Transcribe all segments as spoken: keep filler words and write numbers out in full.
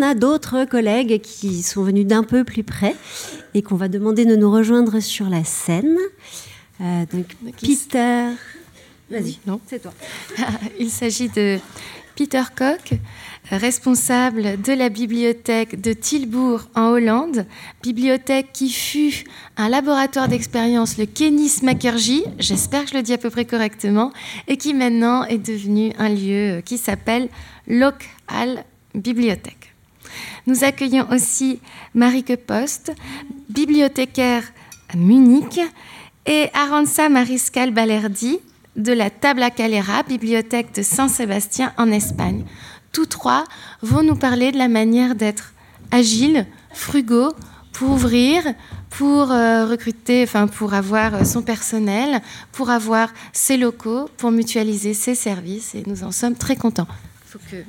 a d'autres collègues qui sont venus d'un peu plus près et qu'on va demander de nous rejoindre sur la scène. Euh, donc, Peter... Vas-y, non, c'est toi. Il s'agit de Peter Koch, responsable de la bibliothèque de Tilburg en Hollande, bibliothèque qui fut un laboratoire d'expérience, le Kennis Makergy, j'espère que je le dis à peu près correctement, et qui maintenant est devenu un lieu qui s'appelle Local Bibliothèque. Nous accueillons aussi Marieke Post, bibliothécaire à Munich, et Arantxa Mariscal Balerdi, de la Tabla Calera, bibliothèque de Saint-Sébastien en Espagne. Tous trois vont nous parler de la manière d'être agile, frugaux, pour ouvrir, pour euh, recruter, enfin pour avoir son personnel, pour avoir ses locaux, pour mutualiser ses services, et nous en sommes très contents. Faut que...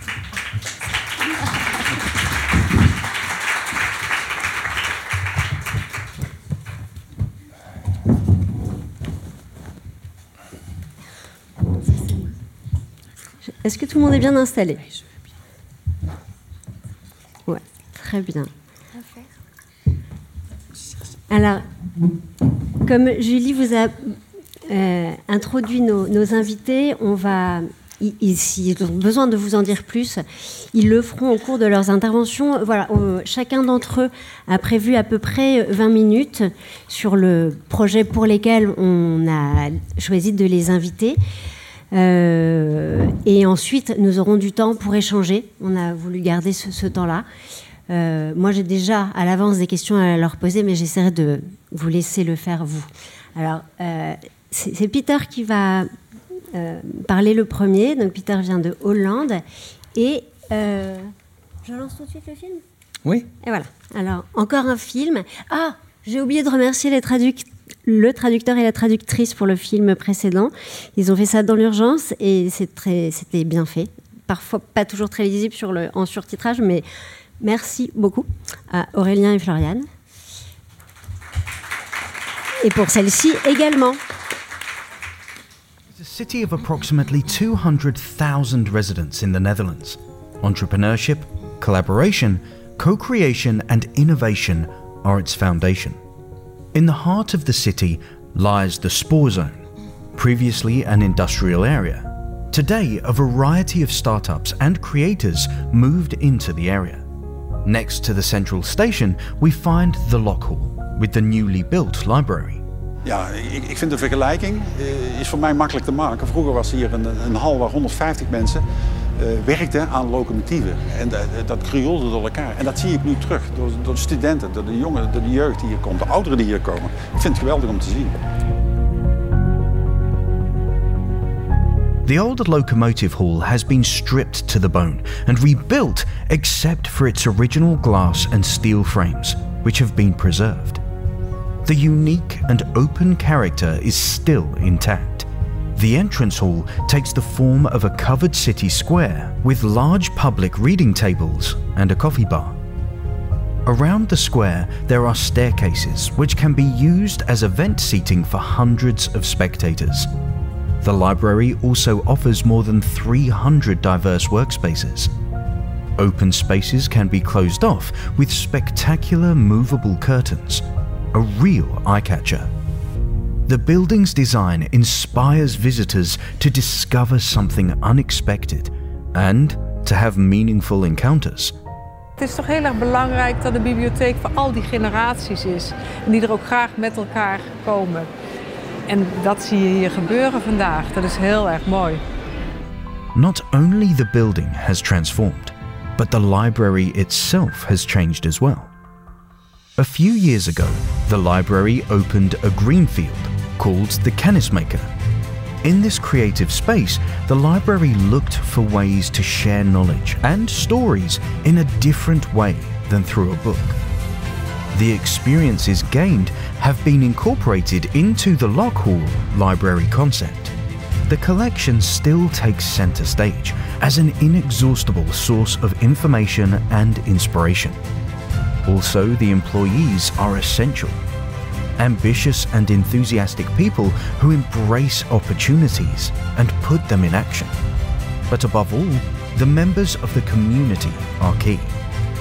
Est-ce que tout le monde est bien installé ? Ouais, très bien. Alors, comme Julie vous a euh, introduit nos, nos invités, on va, s'ils ont besoin de vous en dire plus, ils le feront au cours de leurs interventions. Voilà, on, chacun d'entre eux a prévu à peu près vingt minutes sur le projet pour lequel on a choisi de les inviter. Euh, et ensuite, nous aurons du temps pour échanger. On a voulu garder ce, ce temps-là. Euh, moi, j'ai déjà à l'avance des questions à leur poser, mais j'essaierai de vous laisser le faire, vous. Alors, euh, c'est, c'est Peter qui va euh, parler le premier. Donc, Peter vient de Hollande. Et euh, je lance tout de suite le film ? Oui. Et voilà. Alors, encore un film. Ah, j'ai oublié de remercier les traducteurs. Le traducteur et la traductrice pour le film précédent. Ils ont fait ça dans l'urgence et c'est très, c'était bien fait. Parfois pas toujours très lisible sur le, en surtitrage, mais merci beaucoup à Aurélien et Floriane. Et pour celle-ci également. It's a city of approximately two hundred thousand residents in the Netherlands. Entrepreneurship, collaboration, co-creation and innovation are its foundation. In the heart of the city lies the Spoorzone, previously an industrial area. Today, a variety of startups and creators moved into the area. Next to the central station, we find the Lock Hall, with the newly built library. Ja, ik, ik vind de vergelijking uh, is voor mij makkelijk te maken. Vroeger was hier een, een hal waar honderdvijftig mensen uh, werkten aan locomotieven. En uh, dat krioelde door elkaar. En dat zie ik nu terug door, door de studenten, door de jongeren, door de jeugd die hier komt, de ouderen die hier komen. Ik vind het geweldig om te zien. The old locomotive hall has been stripped to the bone and rebuilt except for its original glass and steel frames, which have been preserved. The unique and open character is still intact. The entrance hall takes the form of a covered city square with large public reading tables and a coffee bar. Around the square, there are staircases which can be used as event seating for hundreds of spectators. The library also offers more than three hundred diverse workspaces. Open spaces can be closed off with spectacular movable curtains, a real eye-catcher. The building's design inspires visitors to discover something unexpected and to have meaningful encounters. Het is toch heel erg belangrijk dat de bibliotheek voor al die generaties is en die er ook graag met elkaar komen. En dat zie je hier gebeuren vandaag. Dat is heel erg mooi. Not only the building has transformed, but the library itself has changed as well. A few years ago, the library opened a greenfield called the Kennismaker. In this creative space, the library looked for ways to share knowledge and stories in a different way than through a book. The experiences gained have been incorporated into the Lock Hall library concept. The collection still takes center stage as an inexhaustible source of information and inspiration. Also, the employees are essential. Ambitious and enthusiastic people who embrace opportunities and put them in action. But above all, the members of the community are key.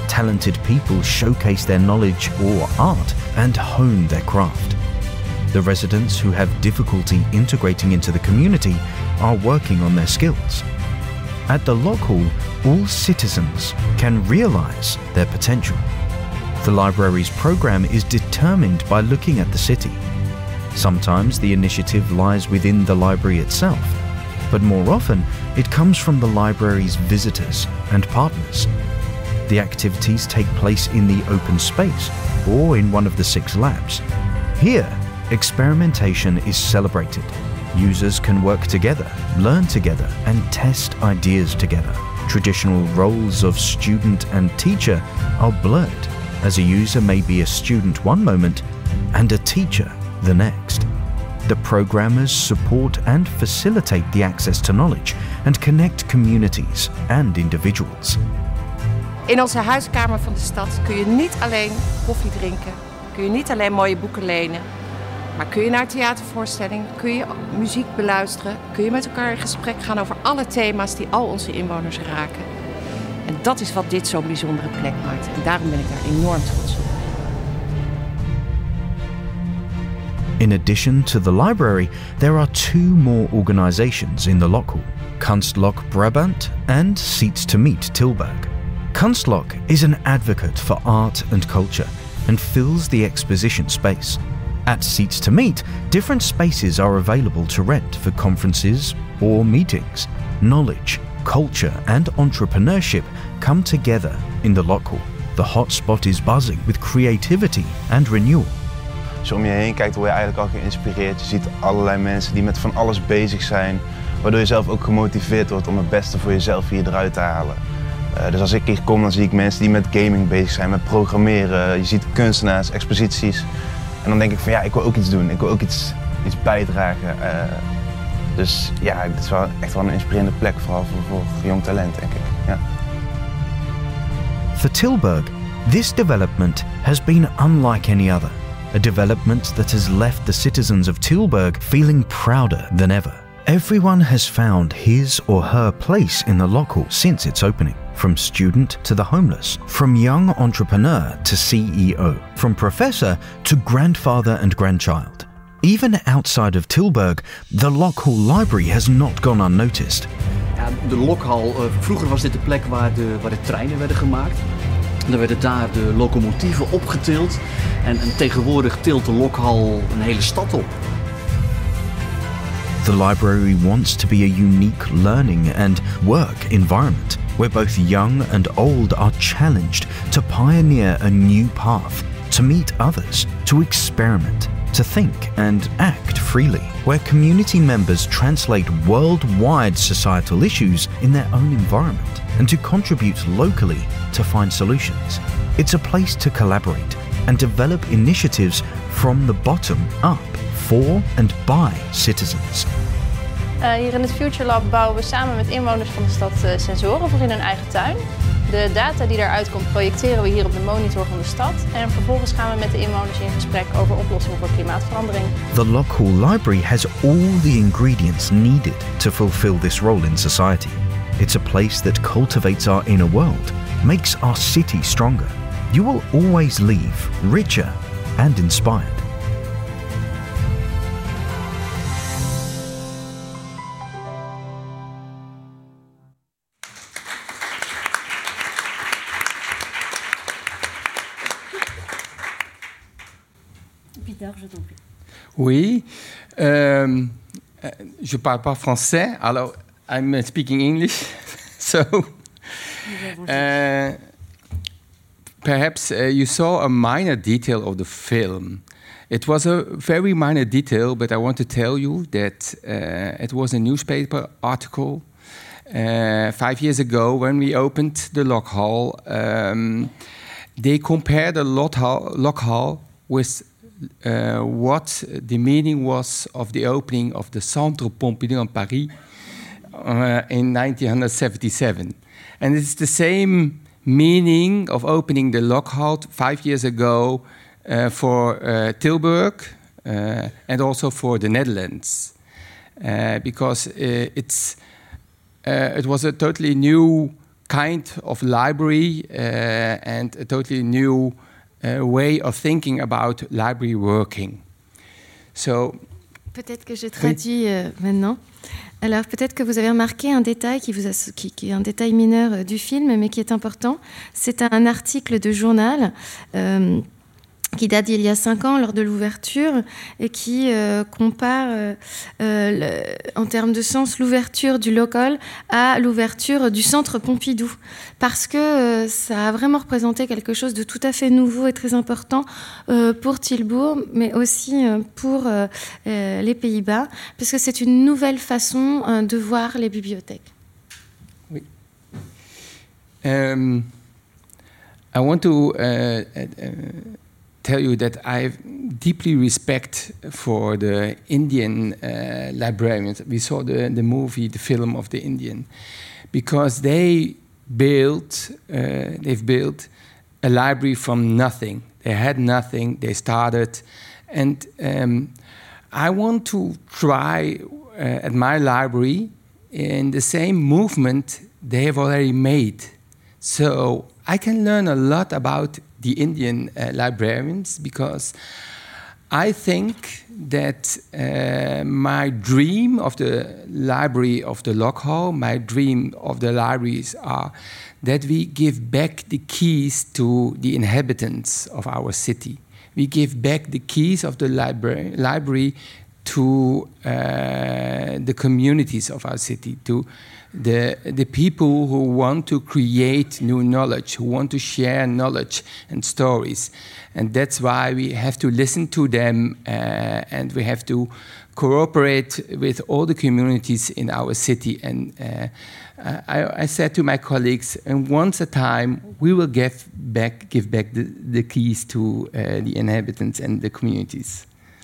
Talented people showcase their knowledge or art and hone their craft. The residents who have difficulty integrating into the community are working on their skills. At the Lock Hall, all citizens can realise their potential. The library's programme is determined by looking at the city. Sometimes the initiative lies within the library itself, but more often it comes from the library's visitors and partners. The activities take place in the open space or in one of the six labs. Here, experimentation is celebrated. Users can work together, learn together, and test ideas together. Traditional roles of student and teacher are blurred, as a user may be a student one moment and a teacher the next. The programmers support and facilitate the access to knowledge and connect communities and individuals. In onze huiskamer van de stad kun je niet alleen koffie drinken, kun je niet alleen mooie boeken lenen, maar kun je naar een theatervoorstelling, kun je muziek beluisteren, kun je met elkaar in gesprek gaan over alle thema's die al onze inwoners raken. En dat is wat dit zo'n bijzondere plek maakt. En daarom ben ik daar enorm trots op. In addition to the library, there are two more organisations in the Lock Hall, Kunstlock Brabant and Seats to Meet Tilburg. Kunstlock is an advocate for art and culture and fills the exposition space. At Seats to Meet, different spaces are available to rent for conferences or meetings. Knowledge, culture and entrepreneurship come together in the Lock Hall. The hotspot is buzzing with creativity and renewal. Als je om je heen kijkt, word je eigenlijk al geïnspireerd. Je ziet allerlei mensen die met van alles bezig zijn, waardoor je zelf ook gemotiveerd wordt om het beste voor jezelf hier eruit te halen. Uh, dus als ik hier kom, dan zie ik mensen die met gaming bezig zijn, met programmeren. Je ziet kunstenaars, exposities. En dan denk ik van ja, ik wil ook iets doen. Ik wil ook iets, iets bijdragen. Uh, dus ja, dit is wel echt wel een inspirerende plek, vooral voor, voor jong talent, denk ik. Ja. For Tilburg, this development has been unlike any other. A development that has left the citizens of Tilburg feeling prouder than ever. Everyone has found his or her place in the Lock Hall since its opening. From student to the homeless, from young entrepreneur to C E O, from professor to grandfather and grandchild. Even outside of Tilburg, the Lock Hall Library has not gone unnoticed. Ja, de Lokhal, uh, vroeger was dit de plek waar de, waar de treinen werden gemaakt. Dan werden daar de locomotieven opgetild en, en tegenwoordig tilt de Lokhal een hele stad op. The library wants to be a unique learning and work environment where both young and old are challenged to pioneer a new path, to meet others, to experiment, to think and act freely, where community members translate worldwide societal issues in their own environment and to contribute locally to find solutions. It's a place to collaborate and develop initiatives from the bottom up for and by citizens. Uh, hier in het Future Lab bouwen we samen met inwoners van de stad uh, sensoren voor in hun eigen tuin. De data die daaruit komt projecteren we hier op de monitor van de stad en vervolgens gaan we met de inwoners in gesprek over oplossingen voor klimaatverandering. The Lock Hall Library has all the ingredients needed to fulfill this role in society. It's a place that cultivates our inner world, makes our city stronger. You will always leave richer and inspired. Peter, je t'en prie. Oui, euh, je parle pas français, alors I'm speaking English. So, uh, perhaps uh, you saw a minor detail of the film. It was a very minor detail, but I want to tell you that uh, it was a newspaper article uh, five years ago when we opened the Lock Hall. Um, they compared the Lock Hall, Lock Hall with uh, what the meaning was of the opening of the Centre Pompidou in Paris uh, in nineteen seventy-seven. And it's the same meaning of opening the Lock Hall five years ago uh, for uh, Tilburg uh, and also for the Netherlands, uh, because uh, it's uh, it was a totally new kind of library uh, and a totally new uh, way of thinking about library working. So, peut-être que je traduis euh, maintenant. Alors peut-être que vous avez remarqué un détail qui, vous a, qui, qui est un détail mineur euh, du film, mais qui est important. C'est un article de journal euh, qui date d'il y a cinq ans lors de l'ouverture et qui euh, compare euh, euh, le, en termes de sens l'ouverture du local à l'ouverture du centre Pompidou, parce que euh, ça a vraiment représenté quelque chose de tout à fait nouveau et très important euh, pour Tilbourg, mais aussi euh, pour euh, euh, les Pays-Bas, parce que c'est une nouvelle façon euh, de voir les bibliothèques. Oui. Um, I want to uh, uh, tell you that I deeply respect for the Indian uh, librarians. We saw the, the movie, the film of the Indian, because they built, uh, they've built a library from nothing. They had nothing, they started, and um, I want to try uh, at my library in the same movement they have already made. So I can learn a lot about the Indian uh, librarians, because I think that uh, my dream of the library of the Lock Hall, my dream of the libraries are that we give back the keys to the inhabitants of our city. We give back the keys of the library, library to uh, the communities of our city, to the, the people who want to create new knowledge, who want to share knowledge and stories. And that's why we have to listen to them uh, and we have to cooperate with all the communities in our city. And uh, I, I said to my colleagues, and once a time, we will give back, give back the, the keys to uh, the inhabitants and the communities.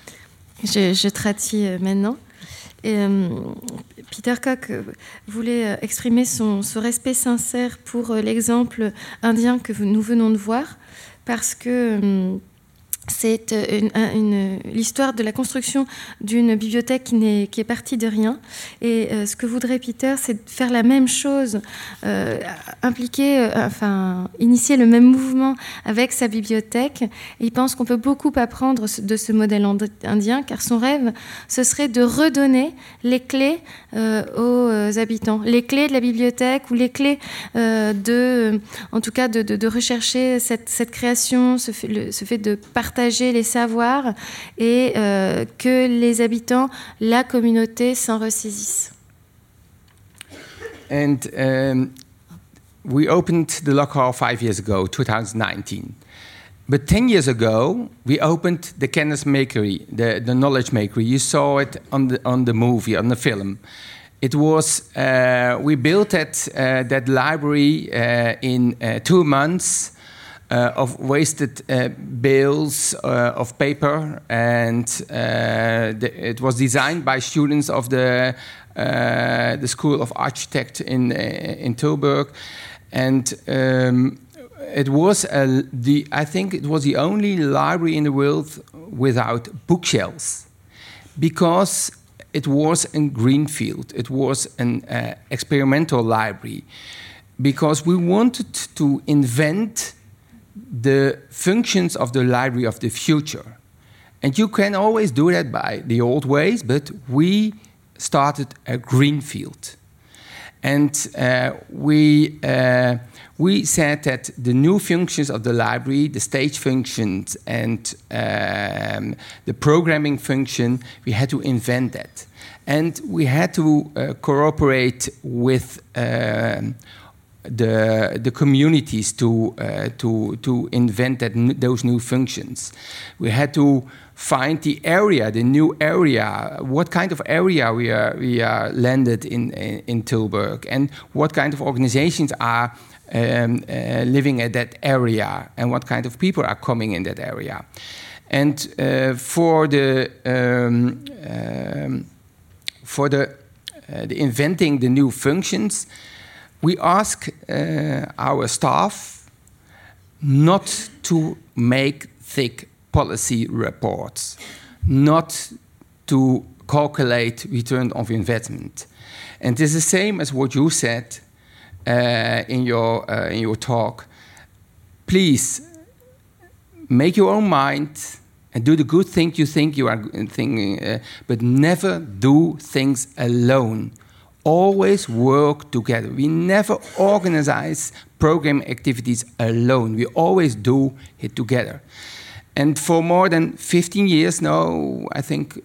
Je, je traduis maintenant. Et, euh, Peter Cock voulait exprimer son, son respect sincère pour l'exemple indien que nous venons de voir, parce que euh, c'est une, une, l'histoire de la construction d'une bibliothèque qui, n'est, qui est partie de rien. Et euh, ce que voudrait Peter, c'est de faire la même chose, euh, impliquer, euh, enfin, initier le même mouvement avec sa bibliothèque. Et il pense qu'on peut beaucoup apprendre de ce modèle indien, car son rêve, ce serait de redonner les clés euh, aux habitants, les clés de la bibliothèque ou les clés euh, de, en tout cas, de, de, de rechercher cette, cette création, ce fait, le, ce fait de partager partager les savoirs et euh, que les habitants, la communauté s'en ressaisissent. And um, we opened the Lock Hall five years ago, twenty nineteen. But ten years ago, we opened the Kennis Makery, the, the Knowledge Makery. You saw it on the, on the movie, on the film. It was, uh, we built it, uh, that library uh, in uh, two months. Uh, of wasted uh, bales uh, of paper, and uh, the, it was designed by students of the uh, the School of Architect in uh, in Tilburg, and um, it was a, the I think it was the only library in the world without bookshelves, because it was a greenfield. It was an uh, experimental library, because we wanted to invent the functions of the library of the future. And you can always do that by the old ways, but we started a greenfield. And uh, we, uh, we said that the new functions of the library, the stage functions and um, the programming function, we had to invent that. And we had to uh, cooperate with um, The, the communities to, uh, to, to invent that n- those new functions. We had to find the area, the new area, what kind of area we are, we are landed in, in, in Tilburg, and what kind of organizations are um, uh, living at that area, and what kind of people are coming in that area. And uh, for the, um, um, for the, uh, the inventing the new functions, we ask uh, our staff not to make thick policy reports, not to calculate return of investment. And it's the same as what you said. uh, in your uh, in your talk. Please make your own mind and do the good thing you think you are thinking, uh, but never do things alone. Always work together. We never organize program activities alone. We always do it together. And for more than fifteen years now, I think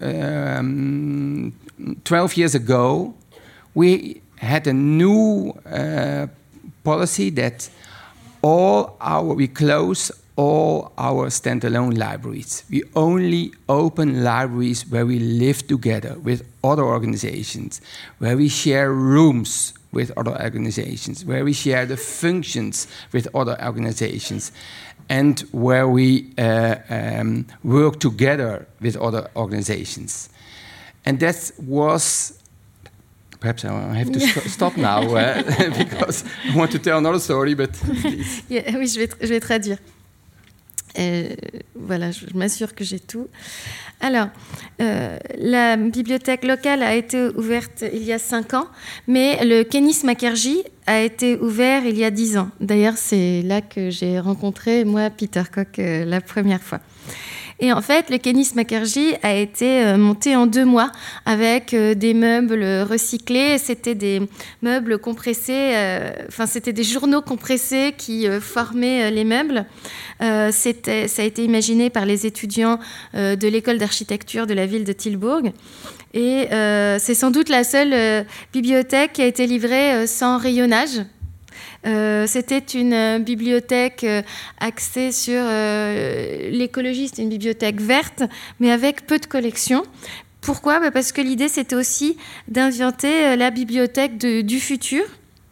um, twelve years ago, we had a new uh, policy that all our, we close all our standalone libraries. We only open libraries where we live together with other organizations, where we share rooms with other organizations, where we share the functions with other organizations, and where we uh, um, work together with other organizations. And that was, perhaps I have to st stop now uh, because I want to tell another story, but please. Yeah, oui, je vais, je vais traduire. Euh, voilà, je, je m'assure que j'ai tout. Alors, euh, la bibliothèque locale a été ouverte il y a cinq ans, mais le Kenneth McKerjee a été ouvert il y a dix ans. D'ailleurs, c'est là que j'ai rencontré, moi, Peter Cock, euh, la première fois. Et en fait, le Kenneth McKerjee a été euh, monté en deux mois avec euh, des meubles recyclés. C'était des meubles compressés, euh, enfin, c'était des journaux compressés qui euh, formaient euh, les meubles. Euh, c'était, ça a été imaginé par les étudiants euh, de l'école d'architecture de la ville de Tilburg. Et euh, c'est sans doute la seule euh, bibliothèque qui a été livrée euh, sans rayonnage. Euh, c'était une euh, bibliothèque euh, axée sur euh, l'écologie, c'était une bibliothèque verte, mais avec peu de collections. Pourquoi ? Bah parce que l'idée, c'était aussi d'inventer euh, la bibliothèque de, du futur.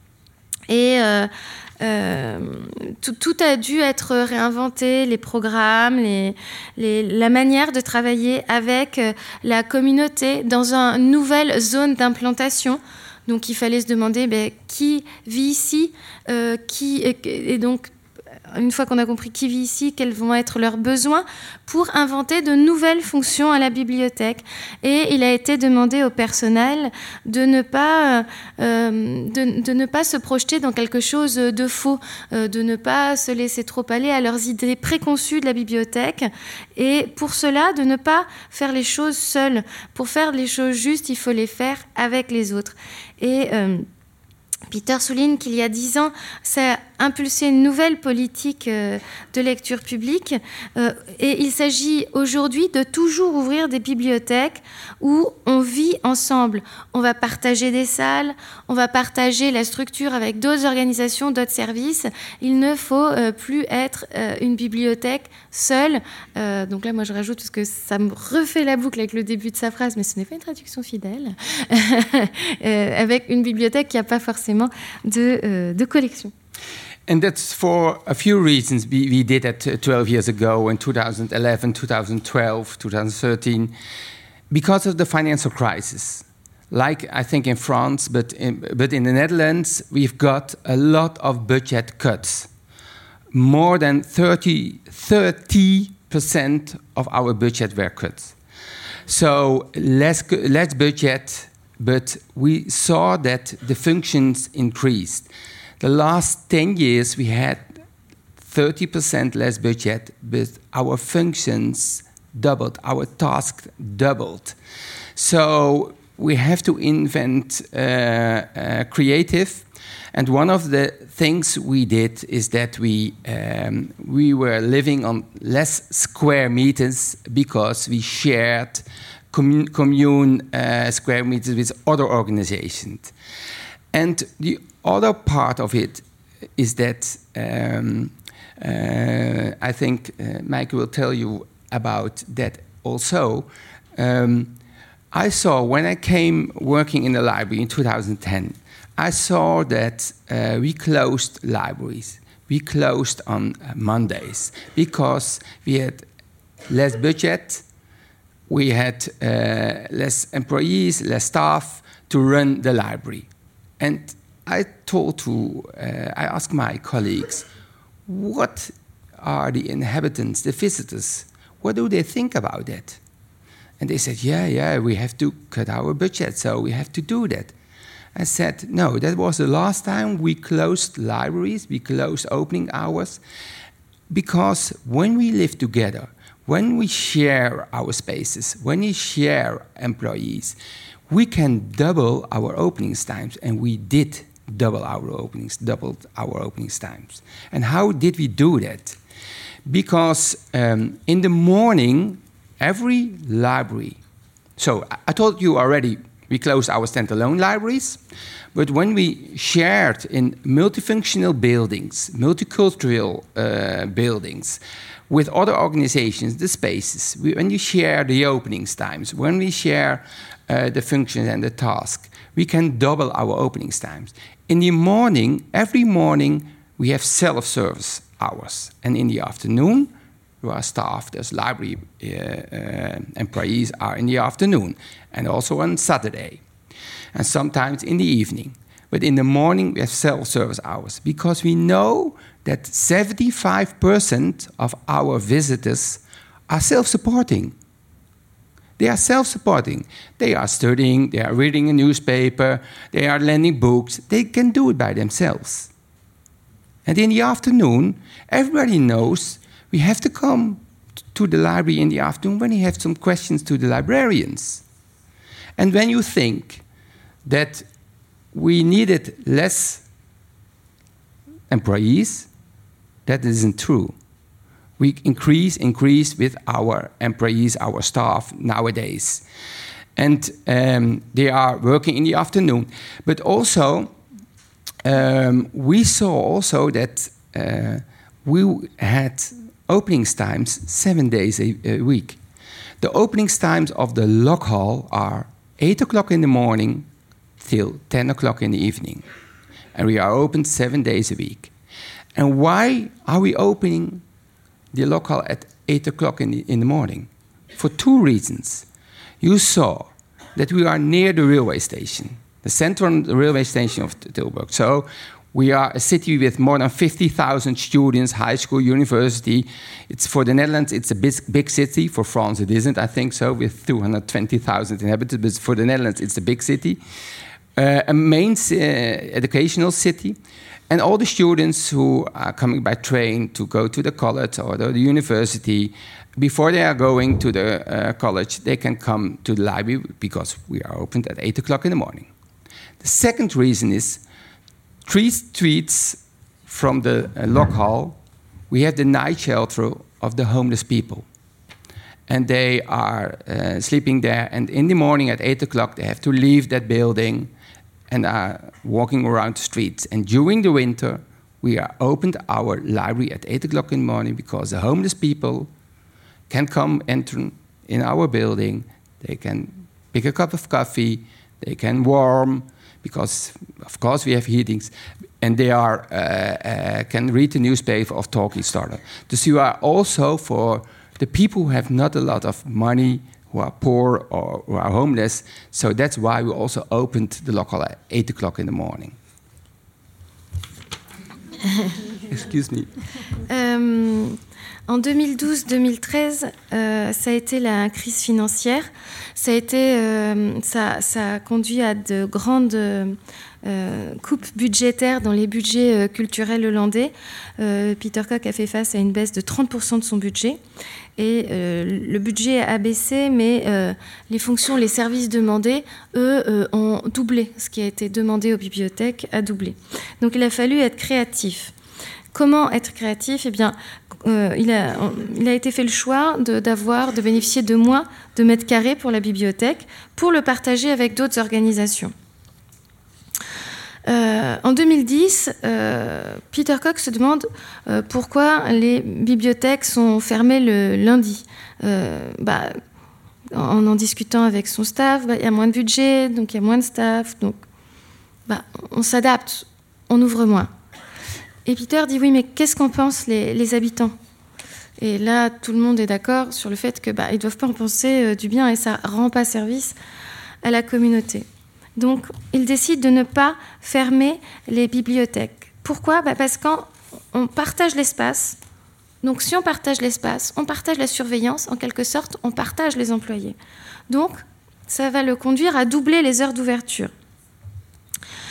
Et euh, euh, tout, tout a dû être réinventé, les programmes, les, les, la manière de travailler avec euh, la communauté dans une nouvelle zone d'implantation. Donc, il fallait se demander ben, qui vit ici, euh, qui, et, et donc, une fois qu'on a compris qui vit ici, quels vont être leurs besoins, pour inventer de nouvelles fonctions à la bibliothèque. Et il a été demandé au personnel de ne pas, euh, de, de ne pas se projeter dans quelque chose de faux, euh, de ne pas se laisser trop aller à leurs idées préconçues de la bibliothèque. Et pour cela, de ne pas faire les choses seuls. Pour faire les choses justes, il faut les faire avec les autres. Et euh, Peter souligne qu'il y a dix ans, ça a impulsé une nouvelle politique euh, de lecture publique. Euh, et il s'agit aujourd'hui de toujours ouvrir des bibliothèques où on vit ensemble. On va partager des salles, on va partager la structure avec d'autres organisations, d'autres services. Il ne faut euh, plus être euh, une bibliothèque seule. Euh, donc là, moi, je rajoute, parce que ça me refait la boucle avec le début de sa phrase, mais ce n'est pas une traduction fidèle, euh, avec une bibliothèque qui n'a pas forcément de, euh, de collection. And that's for a few reasons. We, we did that twelve years ago in two thousand eleven, two thousand twelve, two thousand thirteen, because of the financial crisis. Like I think in France, but in, but in the Netherlands, we've got a lot of budget cuts. More than thirty percent of our budget were cut. So less, less budget, but we saw that the functions increased. The last ten years, we had thirty percent less budget, but our functions doubled, our tasks doubled. So we have to invent uh, uh, creative. And one of the things we did is that we, um, we were living on less square meters because we shared commun commune uh, square meters with other organizations. And the other part of it is that um, uh, I think uh, Mike will tell you about that also. Um, I saw when I came working in the library in two thousand ten, I saw that uh, we closed libraries. We closed on Mondays because we had less budget, we had uh, less employees, less staff to run the library. And I told to, uh, I asked my colleagues, what are the inhabitants, the visitors, what do they think about that? And they said, yeah, yeah, we have to cut our budget, so we have to do that. I said, no, that was the last time we closed libraries, we closed opening hours, because when we live together, when we share our spaces, when we share employees, we can double our openings times, and we did double our openings, doubled our openings times. And how did we do that? Because um, in the morning, every library, so I told you already, we closed our standalone libraries, but when we shared in multifunctional buildings, multicultural uh, buildings, with other organizations, the spaces, we, when you share the openings times, when we share uh, the functions and the task, we can double our openings times. In the morning, every morning, we have self-service hours. And in the afternoon, our staff, there's library uh, uh, employees are in the afternoon, and also on Saturday, and sometimes in the evening. But in the morning, we have self-service hours, because we know that seventy-five percent of our visitors are self-supporting. They are self-supporting. They are studying, they are reading a newspaper, they are lending books. They can do it by themselves. And in the afternoon, everybody knows we have to come to the library in the afternoon when you have some questions to the librarians. And when you think that we needed less employees, that isn't true. We increase, increase with our employees, our staff nowadays. And um, they are working in the afternoon. But also, um, we saw also that uh, we had openings times seven days a, a week. The openings times of the Lock Hall are eight o'clock in the morning till ten o'clock in the evening. And we are open seven days a week. And why are we opening the Lock Hall at eight o'clock in the, in the morning? For two reasons. You saw that we are near the railway station, the central railway station of Tilburg. So we are a city with more than fifty thousand students, high school, university. It's for the Netherlands, it's a big, big city. For France, it isn't, I think so, with two hundred twenty thousand inhabitants. But for the Netherlands, it's a big city. Uh, a main uh, educational city. And all the students who are coming by train to go to the college or the, the university, before they are going to the uh, college, they can come to the library because we are open at eight o'clock in the morning. The second reason is three streets from the uh, Lock Hall, we have the night shelter of the homeless people. And they are uh, sleeping there, and in the morning at eight o'clock, they have to leave that building and are walking around the streets. And during the winter, we are opened our library at eight o'clock in the morning because the homeless people can come enter in our building. They can pick a cup of coffee, they can warm, because of course we have heatings, and they are uh, uh, can read the newspaper of Talkie Starter. So you are also for the people who have not a lot of money, who are poor or who are homeless. So that's why we also opened the Lock Hall at eight o'clock in the morning. Excuse me. Euh, en deux mille douze deux mille treize, euh, ça a été la crise financière. Ça a, été, euh, ça, ça a conduit à de grandes euh, coupes budgétaires dans les budgets euh, culturels hollandais. Euh, Peter Kok a fait face à une baisse de trente pour cent de son budget. Et euh, le budget a baissé, mais euh, les fonctions, les services demandés, eux, euh, ont doublé. Ce qui a été demandé aux bibliothèques a doublé. Donc il a fallu être créatif. Comment être créatif ? Eh bien, euh, il, a, il a été fait le choix de, d'avoir, de bénéficier de moins de mètres carrés pour la bibliothèque, pour le partager avec d'autres organisations. Euh, en deux mille dix, euh, Peter Kok se demande euh, pourquoi les bibliothèques sont fermées le lundi. Euh, bah, en en discutant avec son staff, bah, il y a moins de budget, donc il y a moins de staff, donc bah, on s'adapte, on ouvre moins. Et Peter dit oui, mais qu'est-ce qu'en pensent les, les habitants ? Et là, tout le monde est d'accord sur le fait que bah, ils ne doivent pas en penser euh, du bien et ça ne rend pas service à la communauté. Donc, il décide de ne pas fermer les bibliothèques. Pourquoi ? Bah parce qu'on partage l'espace. Donc, si on partage l'espace, on partage la surveillance. En quelque sorte, on partage les employés. Donc, ça va le conduire à doubler les heures d'ouverture.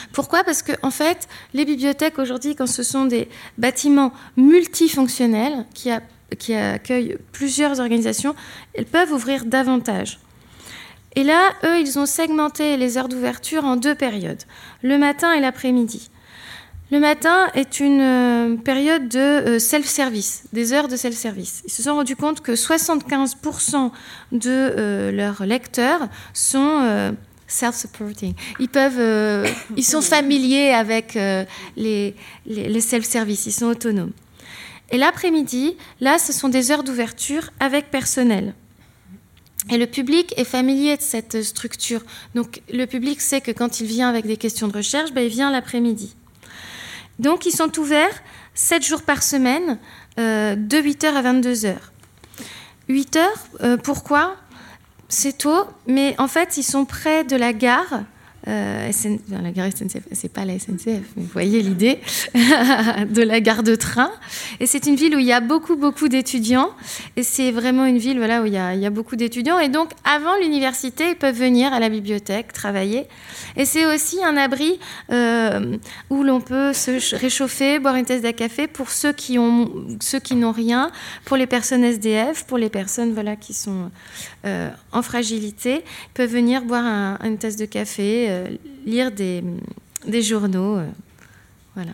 Pourquoi ? Parce que, en fait, les bibliothèques aujourd'hui, quand ce sont des bâtiments multifonctionnels qui, a, qui accueillent plusieurs organisations, elles peuvent ouvrir davantage. Et là, eux, ils ont segmenté les heures d'ouverture en deux périodes, le matin et l'après-midi. Le matin est une euh, période de euh, self-service, des heures de self-service. Ils se sont rendus compte que soixante-quinze pour cent de euh, leurs lecteurs sont euh, self-supporting. Ils peuvent, euh, ils sont familiers avec euh, les, les, les self-service, ils sont autonomes. Et l'après-midi, là, ce sont des heures d'ouverture avec personnel. Et le public est familier de cette structure. Donc, le public sait que quand il vient avec des questions de recherche, ben, il vient l'après-midi. Donc, ils sont ouverts sept jours par semaine, euh, de huit heures à vingt-deux heures. huit heures, euh, pourquoi ? C'est tôt, mais en fait, ils sont près de la gare. Euh, S N... La gare S N C F, c'est pas la S N C F, mais vous voyez l'idée de la gare de train. Et c'est une ville où il y a beaucoup, beaucoup d'étudiants. Et c'est vraiment une ville voilà, où il y a, il y a beaucoup d'étudiants. Et donc, avant l'université, ils peuvent venir à la bibliothèque, travailler. Et c'est aussi un abri euh, où l'on peut se réchauffer, boire une tasse de café pour ceux qui, ont, ceux qui n'ont rien, pour les personnes S D F, pour les personnes voilà, qui sont euh, en fragilité. Ils peuvent venir boire un, une tasse de café, euh, lire des, des journaux. Euh, voilà.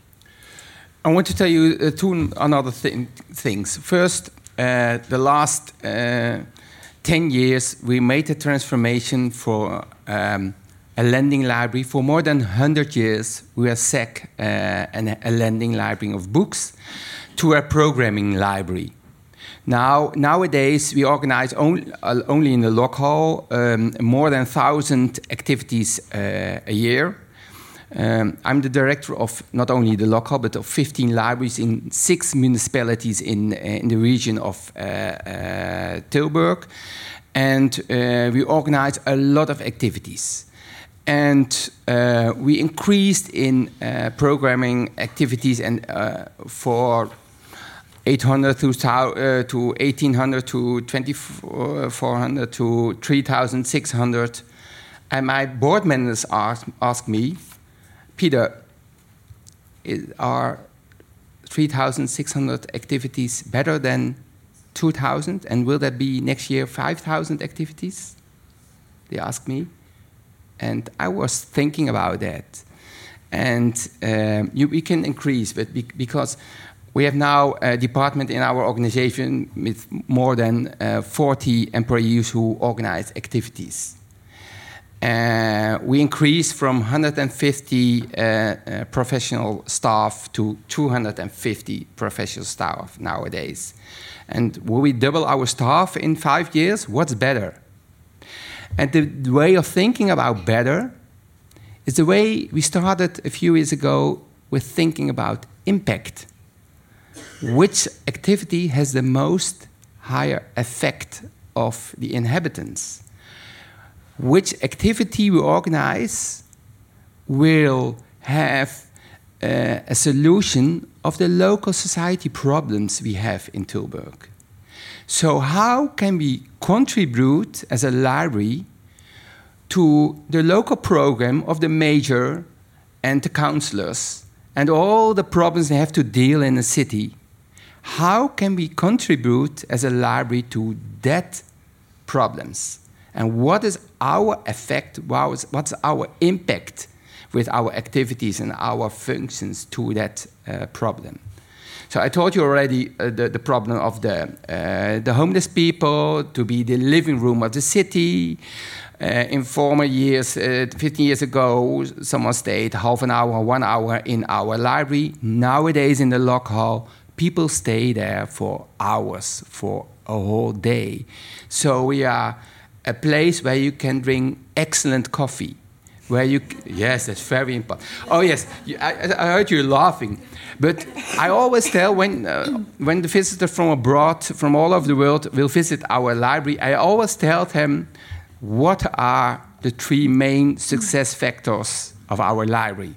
I want to tell you uh, two another th- things. First, uh, the last uh, ten years, we made a transformation for um, a lending library. For more than one hundred years, we are S E C, uh, an, a lending library of books, to a programming library. Now, nowadays, we organize only, uh, only in the local um, more than one thousand activities uh, a year. Um, I'm the director of not only the local, but of fifteen libraries in six municipalities in, in the region of uh, uh, Tilburg. And uh, we organize a lot of activities. And uh, we increased in uh, programming activities and uh, for eight hundred to, uh, to eighteen hundred to twenty-four hundred to three thousand six hundred. And my board members asked, asked me, Peter, is, are three thousand six hundred activities better than two thousand? And will that be next year five thousand activities? They asked me. And I was thinking about that. And um, you, we can increase, but be, because we have now a department in our organization with more than uh, forty employees who organize activities. Uh, we increased from one hundred fifty uh, uh, professional staff to two hundred fifty professional staff nowadays. And will we double our staff in five years? What's better? And the, the way of thinking about better is the way we started a few years ago with thinking about impact. Which activity has the most higher effect of the inhabitants? Which activity we organize will have uh, a solution of the local society problems we have in Tilburg. So how can we contribute as a library to the local program of the mayor and the councillors and all the problems they have to deal in the city? How can we contribute as a library to that problems? And what is our effect, what's our impact with our activities and our functions to that uh, problem? So I told you already uh, the, the problem of the, uh, the homeless people, to be the living room of the city. Uh, in former years, uh, fifteen years ago, someone stayed half an hour, one hour in our library. Nowadays in the Lock Hall, people stay there for hours, for a whole day. So we are a place where you can drink excellent coffee. Where you, yes, that's very important. Oh yes, you, I, I heard you laughing. But I always tell when, uh, when the visitor from abroad, from all over the world, will visit our library, I always tell them what are the three main success factors of our library.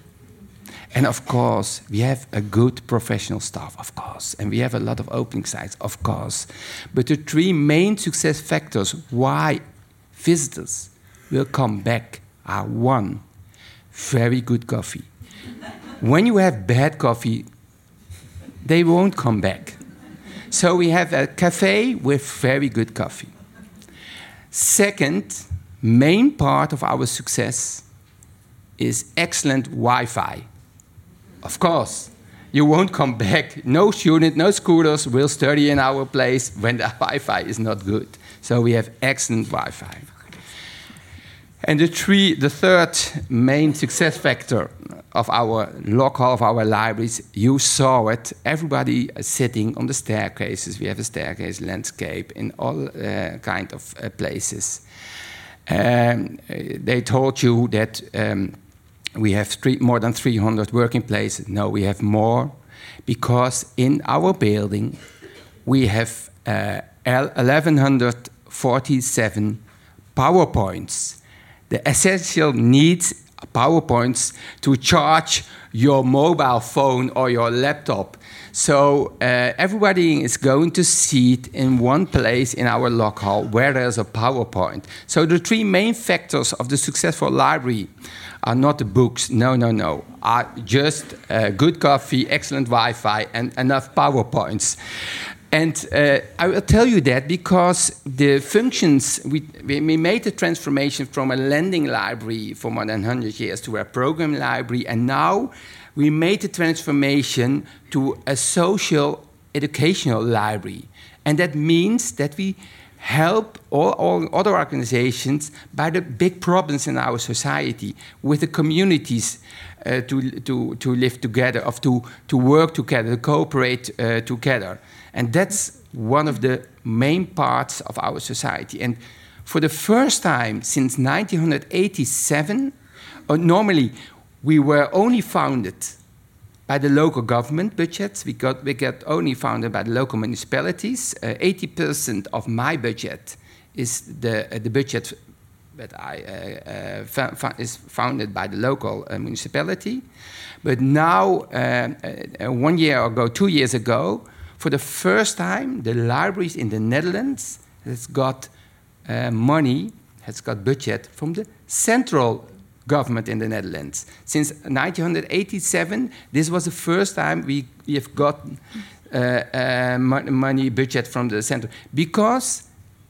And of course, we have a good professional staff, of course, and we have a lot of opening sites, of course. But the three main success factors why visitors will come back are one, very good coffee. When you have bad coffee, they won't come back. So we have a cafe with very good coffee. Second main part of our success is excellent Wi-Fi. Of course, you won't come back. No student, no schoolers will study in our place when the Wi-Fi is not good. So we have excellent Wi-Fi. And the, three, the third main success factor of our local, of our libraries, you saw it. Everybody is sitting on the staircases. We have a staircase landscape in all uh, kind of uh, places. Um, they told you that um, we have three, more than three hundred working places. No, we have more, because in our building we have uh, eleven forty-seven PowerPoints. The essential needs PowerPoints to charge your mobile phone or your laptop. So uh, everybody is going to see it in one place in our local where there's a PowerPoint. So the three main factors of the successful library are not the books, no, no, no, are just uh, good coffee, excellent Wi-Fi, and enough PowerPoints. And uh, I will tell you that because the functions, we, we made the transformation from a lending library for more than one hundred years to a program library, and now we made the transformation to a social educational library. And that means that we help all, all other organizations by the big problems in our society, with the communities uh, to, to, to live together, of to, to work together, to cooperate uh, together. And that's one of the main parts of our society. And for the first time since nineteen eighty-seven, uh, normally we were only founded by the local government budgets. We got, we got only founded by the local municipalities. Uh, eighty percent of my budget is the, uh, the budget that I, uh, uh, fa is founded by the local uh, municipality. But now, uh, uh, one year ago, two years ago, for the first time, the libraries in the Netherlands has got uh, money, has got budget from the central government in the Netherlands. Since nineteen eighty-seven, this was the first time we, we have got uh, uh, money budget from the central, because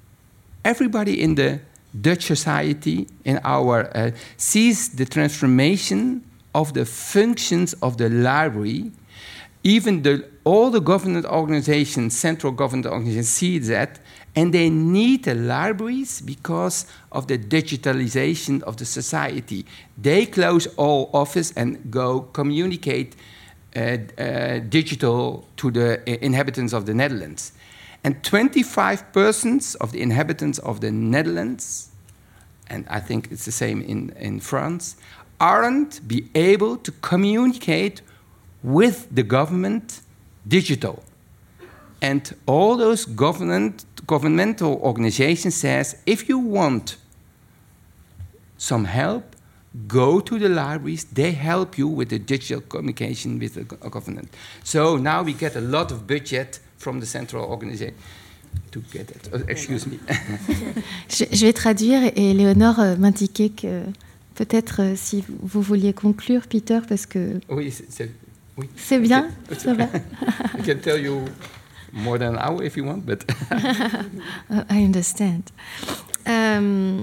everybody in the Dutch society, in our, uh, sees the transformation of the functions of the library. Even the, all the government organizations, central government organizations, see that, and they need the libraries because of the digitalization of the society. They close all office and go communicate uh, uh, digital to the inhabitants of the Netherlands. And twenty-five percent of the inhabitants of the Netherlands, and I think it's the same in, in France, aren't be able to communicate with the government digital. And all those government, governmental organizations says, if you want some help, go to the libraries. They help you with the digital communication with the government. So now we get a lot of budget from the central organization to get it. Oh, excuse me. je, je vais traduire, et Léonore euh, m'indiquait que peut-être euh, si vous vouliez conclure, Peter, parce que... Oui, c'est... Oui. C'est bien, ça va. I can tell you more than an hour if you want, but... I understand. Euh,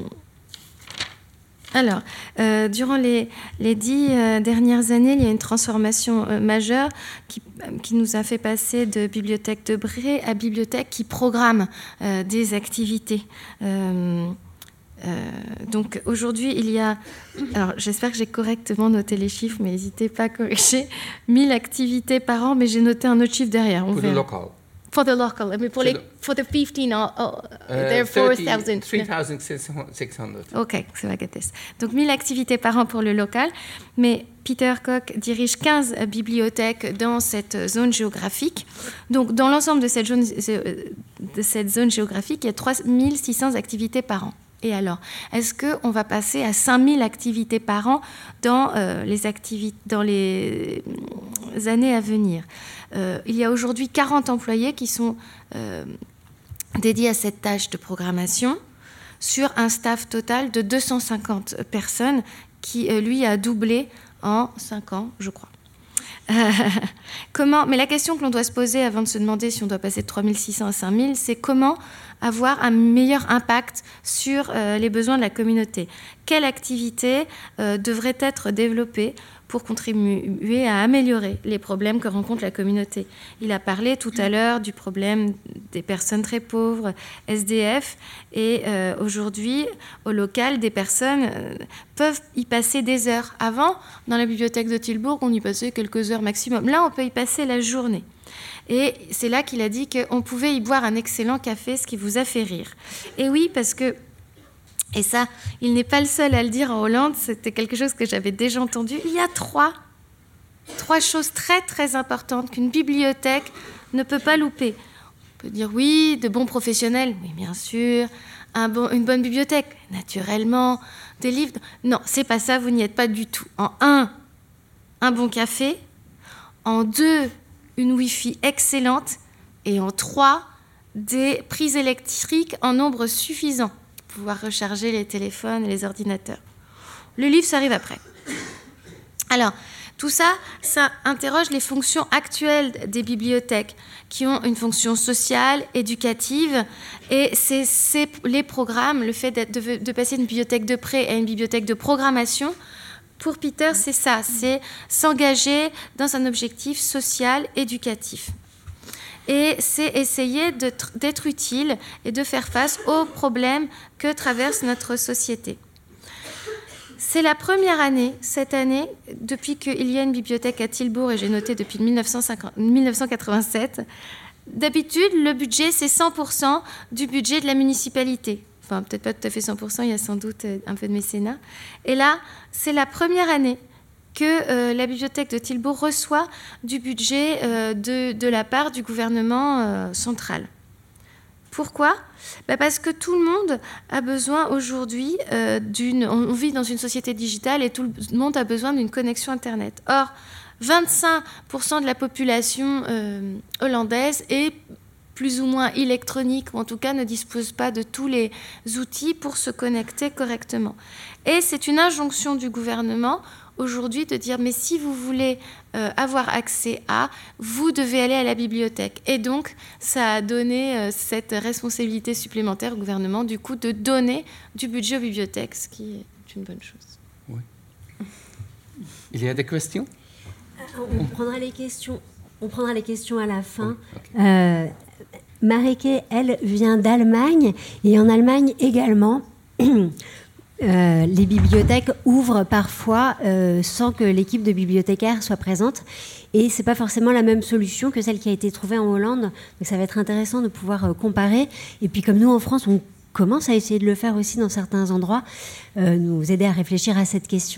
alors, euh, durant les, les dix euh, dernières années, il y a une transformation euh, majeure qui, qui nous a fait passer de bibliothèque de Bré à bibliothèque qui programme euh, des activités. Euh, Euh, donc aujourd'hui, il y a, alors j'espère que j'ai correctement noté les chiffres, mais n'hésitez pas à corriger, mille activités par an, mais j'ai noté un autre chiffre derrière. On for verra. the local. For the local. I mean, for, like, for the fifteen, oh, oh, uh, there are four thousand. three thousand six hundred. Ok, so I get this. Donc mille activités par an pour le local, mais Peter Koch dirige quinze bibliothèques dans cette zone géographique. Donc dans l'ensemble de cette zone, de cette zone géographique, il y a trois mille six cents activités par an. Et alors, est-ce qu'on va passer à cinq mille activités par an dans, euh, les, activités, dans les années à venir? euh, Il y a aujourd'hui quarante employés qui sont euh, dédiés à cette tâche de programmation sur un staff total de deux cent cinquante personnes qui, euh, lui, a doublé en cinq ans, je crois. Euh, comment, mais la question que l'on doit se poser avant de se demander si on doit passer de trois mille six cents à cinq mille, c'est comment avoir un meilleur impact sur euh, les besoins de la communauté. Quelle activité euh, devrait être développée pour contribuer à améliorer les problèmes que rencontre la communauté. Il a parlé tout à l'heure du problème des personnes très pauvres, S D F, et euh, aujourd'hui, au local, des personnes euh, peuvent y passer des heures. Avant, dans la bibliothèque de Tilbourg, on y passait quelques heures maximum. Là, on peut y passer la journée. Et c'est là qu'il a dit qu'on pouvait y boire un excellent café, ce qui vous a fait rire. Et oui, parce que, et ça, il n'est pas le seul à le dire en Hollande, c'était quelque chose que j'avais déjà entendu, il y a trois, trois choses très très importantes qu'une bibliothèque ne peut pas louper. On peut dire oui, de bons professionnels, oui bien sûr, un bon, une bonne bibliothèque, naturellement, des livres, non, c'est pas ça, vous n'y êtes pas du tout. En un, un bon café, en deux, une Wi-Fi excellente, et en trois, des prises électriques en nombre suffisant pour pouvoir recharger les téléphones et les ordinateurs. Le livre, ça arrive après. Alors, tout ça, ça interroge les fonctions actuelles des bibliothèques, qui ont une fonction sociale, éducative, et c'est, c'est les programmes, le fait de, de passer d'une bibliothèque de prêt à une bibliothèque de programmation. Pour Peter, c'est ça, c'est s'engager dans un objectif social, éducatif. Et c'est essayer d'être, d'être utile et de faire face aux problèmes que traverse notre société. C'est la première année, cette année, depuis qu'il y a une bibliothèque à Tilbourg, et j'ai noté depuis dix-neuf cent quatre-vingt-sept, d'habitude, le budget, c'est cent pour cent du budget de la municipalité. Enfin, peut-être pas tout à fait cent pour cent, il y a sans doute un peu de mécénat. Et là, c'est la première année que euh, la bibliothèque de Tilbourg reçoit du budget euh, de, de la part du gouvernement euh, central. Pourquoi ? Ben parce que tout le monde a besoin aujourd'hui euh, d'une... On vit dans une société digitale et tout le monde a besoin d'une connexion Internet. Or, vingt-cinq pour cent de la population euh, hollandaise est plus ou moins électronique, ou en tout cas ne dispose pas de tous les outils pour se connecter correctement. Et c'est une injonction du gouvernement aujourd'hui de dire, mais si vous voulez euh, avoir accès à, vous devez aller à la bibliothèque. Et donc, ça a donné euh, cette responsabilité supplémentaire au gouvernement, du coup, de donner du budget aux bibliothèques, ce qui est une bonne chose. Oui. Il y a des questions ? On prendra les questions. On prendra les questions à la fin. Oh, okay. euh, Marike, elle, vient d'Allemagne, et en Allemagne également, euh, les bibliothèques ouvrent parfois euh, sans que l'équipe de bibliothécaires soit présente, et c'est pas forcément la même solution que celle qui a été trouvée en Hollande, donc ça va être intéressant de pouvoir euh, comparer, et puis comme nous en France, on commence à essayer de le faire aussi dans certains endroits, euh, nous aider à réfléchir à cette question.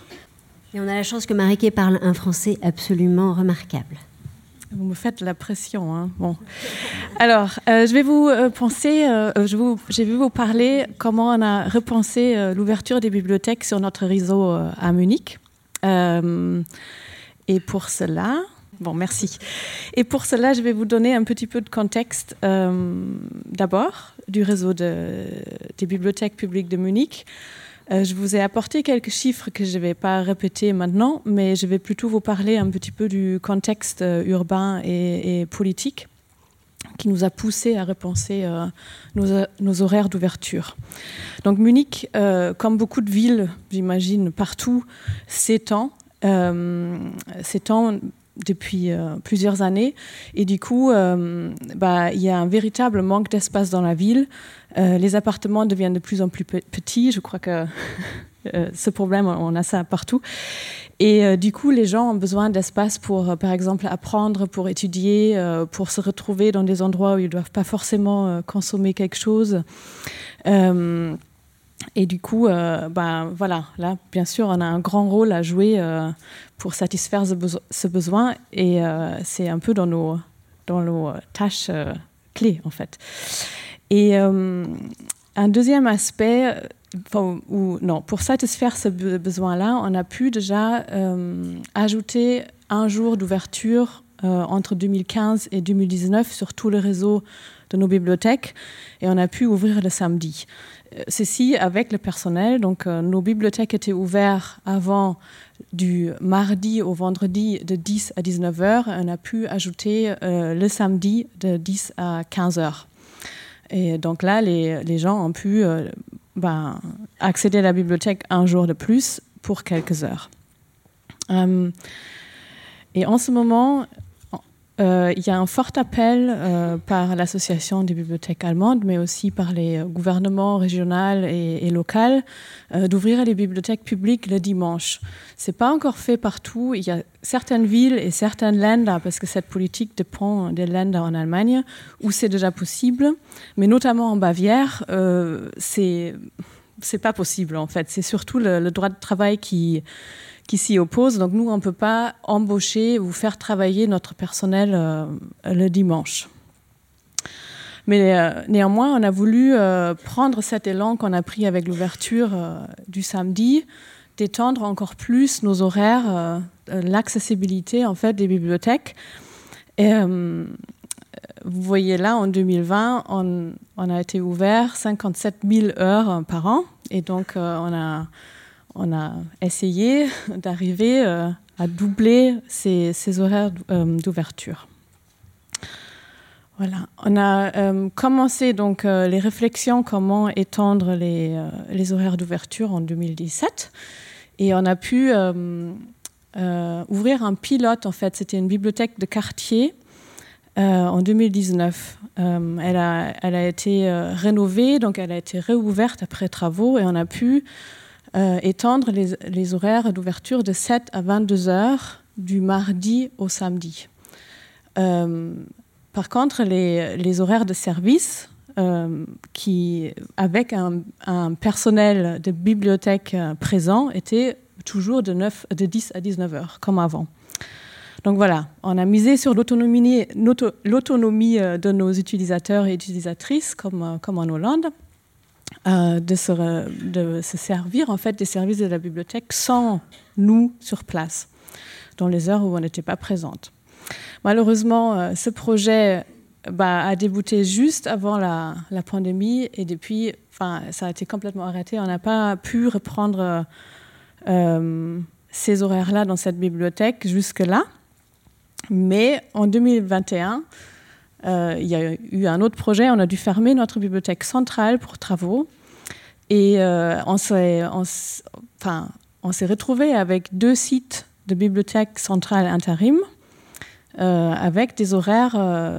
Et on a la chance que Marike parle un français absolument remarquable. Vous me faites la pression, hein. Bon. Alors, euh, je vais vous euh, penser, euh, je, vous, je vais vous parler comment on a repensé euh, l'ouverture des bibliothèques sur notre réseau euh, à Munich. Euh, et pour cela, bon, merci. Et pour cela, je vais vous donner un petit peu de contexte. Euh, d'abord, du réseau de, des bibliothèques publiques de Munich. Euh, je vous ai apporté quelques chiffres que je ne vais pas répéter maintenant, mais je vais plutôt vous parler un petit peu du contexte euh, urbain et, et politique qui nous a poussé à repenser euh, nos, nos horaires d'ouverture. Donc Munich, euh, comme beaucoup de villes, j'imagine, partout, s'étend, euh, s'étend depuis euh, plusieurs années, et du coup, euh, bah, il y a un véritable manque d'espace dans la ville. Euh, les appartements deviennent de plus en plus pe- petits. Je crois que euh, ce problème, on a ça partout. Et euh, du coup, les gens ont besoin d'espace pour, euh, par exemple, apprendre, pour étudier, euh, pour se retrouver dans des endroits où ils ne doivent pas forcément euh, consommer quelque chose. Euh, et du coup, euh, bah, voilà, là, bien sûr, on a un grand rôle à jouer euh, pour satisfaire ce, beso- ce besoin. Et euh, c'est un peu dans nos, dans nos tâches euh, clés, en fait. Et euh, un deuxième aspect, enfin, où, non, pour satisfaire ce be- besoin-là, on a pu déjà euh, ajouter un jour d'ouverture euh, entre deux mille quinze et deux mille dix-neuf sur tout le réseau de nos bibliothèques et on a pu ouvrir le samedi. Ceci avec le personnel, donc euh, nos bibliothèques étaient ouvertes avant du mardi au vendredi de dix à dix-neuf heures. On a pu ajouter euh, le samedi de dix à quinze heures. Et donc là, les, les gens ont pu euh, ben, accéder à la bibliothèque un jour de plus pour quelques heures. Euh, et en ce moment, euh, il y a un fort appel euh, par l'association des bibliothèques allemandes, mais aussi par les gouvernements régionaux et, et locaux, euh, d'ouvrir les bibliothèques publiques le dimanche. Ce n'est pas encore fait partout. Il y a certaines villes et certaines Länder, parce que cette politique dépend des Länder en Allemagne, où c'est déjà possible, mais notamment en Bavière, euh, c'est c'est pas possible en fait. C'est surtout le, le droit de travail qui qui s'y oppose. Donc nous, on ne peut pas embaucher ou faire travailler notre personnel euh, le dimanche. Mais euh, néanmoins, on a voulu euh, prendre cet élan qu'on a pris avec l'ouverture euh, du samedi, d'étendre encore plus nos horaires, euh, l'accessibilité en fait des bibliothèques. Et, euh, vous voyez là, en deux mille vingt, on, on a été ouvert cinquante-sept mille heures par an. Et donc, euh, on a... On a essayé d'arriver euh, à doubler ces, ces horaires euh, d'ouverture. Voilà. On a euh, commencé donc euh, les réflexions comment étendre les, euh, les horaires d'ouverture en deux mille dix-sept et on a pu euh, euh, ouvrir un pilote en fait. C'était une bibliothèque de quartier euh, en deux mille dix-neuf. Euh, elle, a, elle a été euh, rénovée, donc elle a été réouverte après travaux et on a pu Euh, étendre les, les horaires d'ouverture de sept à vingt-deux heures du mardi au samedi. Euh, par contre, les, les horaires de service, euh, qui, avec un, un personnel de bibliothèque euh, présent, étaient toujours de, neuf, de dix à dix-neuf heures, comme avant. Donc voilà, on a misé sur l'autonomie, l'autonomie de nos utilisateurs et utilisatrices, comme, comme en Hollande. Euh, de, se, de se servir en fait des services de la bibliothèque sans nous sur place, dans les heures où on n'était pas présente. Malheureusement, euh, ce projet bah, a débuté juste avant la, la pandémie et depuis, ça a été complètement arrêté. On n'a pas pu reprendre euh, ces horaires-là dans cette bibliothèque jusque-là. Mais en deux mille vingt et un, Euh, il y a eu un autre projet, on a dû fermer notre bibliothèque centrale pour travaux et euh, on s'est, on, enfin, on s'est retrouvé avec deux sites de bibliothèque centrale intérim euh, avec des horaires euh,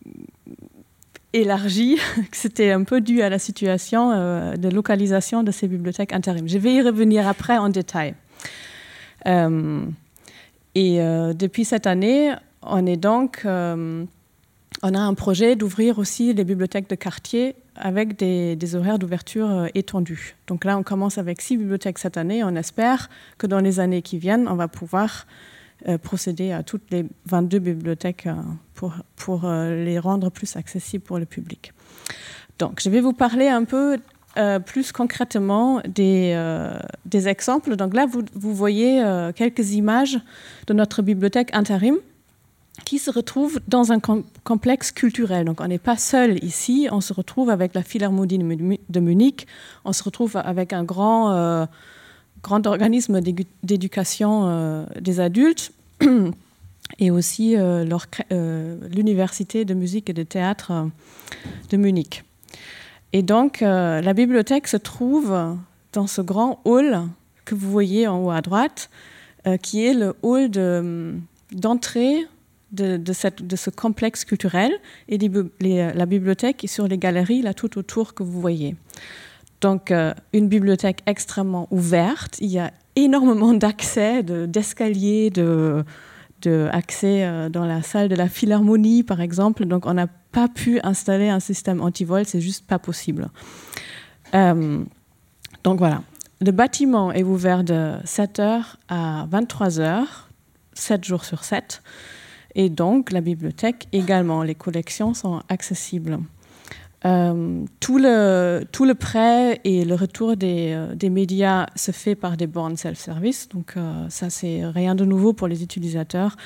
élargis. C'était un peu dû à la situation euh, de localisation de ces bibliothèques intérim. Je vais y revenir après en détail. Euh, et euh, depuis cette année, on est donc... Euh, On a un projet d'ouvrir aussi les bibliothèques de quartier avec des, des horaires d'ouverture euh, étendus. Donc là, on commence avec six bibliothèques cette année. On espère que dans les années qui viennent, on va pouvoir euh, procéder à toutes les vingt-deux bibliothèques euh, pour, pour euh, les rendre plus accessibles pour le public. Donc, je vais vous parler un peu euh, plus concrètement des, euh, des exemples. Donc là, vous, vous voyez euh, quelques images de notre bibliothèque intérim qui se retrouve dans un com- complexe culturel. Donc on n'est pas seul ici, on se retrouve avec la Philharmonie de Munich, on se retrouve avec un grand, euh, grand organisme d'éducation euh, des adultes et aussi euh, leur, euh, l'Université de musique et de théâtre euh, de Munich. Et donc euh, la bibliothèque se trouve dans ce grand hall que vous voyez en haut à droite, euh, qui est le hall de, d'entrée De, de, cette, de ce complexe culturel et les, les, la bibliothèque est sur les galeries là tout autour que vous voyez. Donc euh, une bibliothèque extrêmement ouverte, il y a énormément d'accès, de, d'escaliers, de, de accès euh, dans la salle de la Philharmonie par exemple, donc on n'a pas pu installer un système anti-vol, c'est juste pas possible. Euh, donc voilà, le bâtiment est ouvert de sept heures à vingt-trois heures, sept jours sur sept. Et donc, la bibliothèque également, les collections sont accessibles. Euh, tout, le, tout le prêt et le retour des, euh, des médias se fait par des bornes self-service. Donc, euh, ça, c'est rien de nouveau pour les utilisateurs.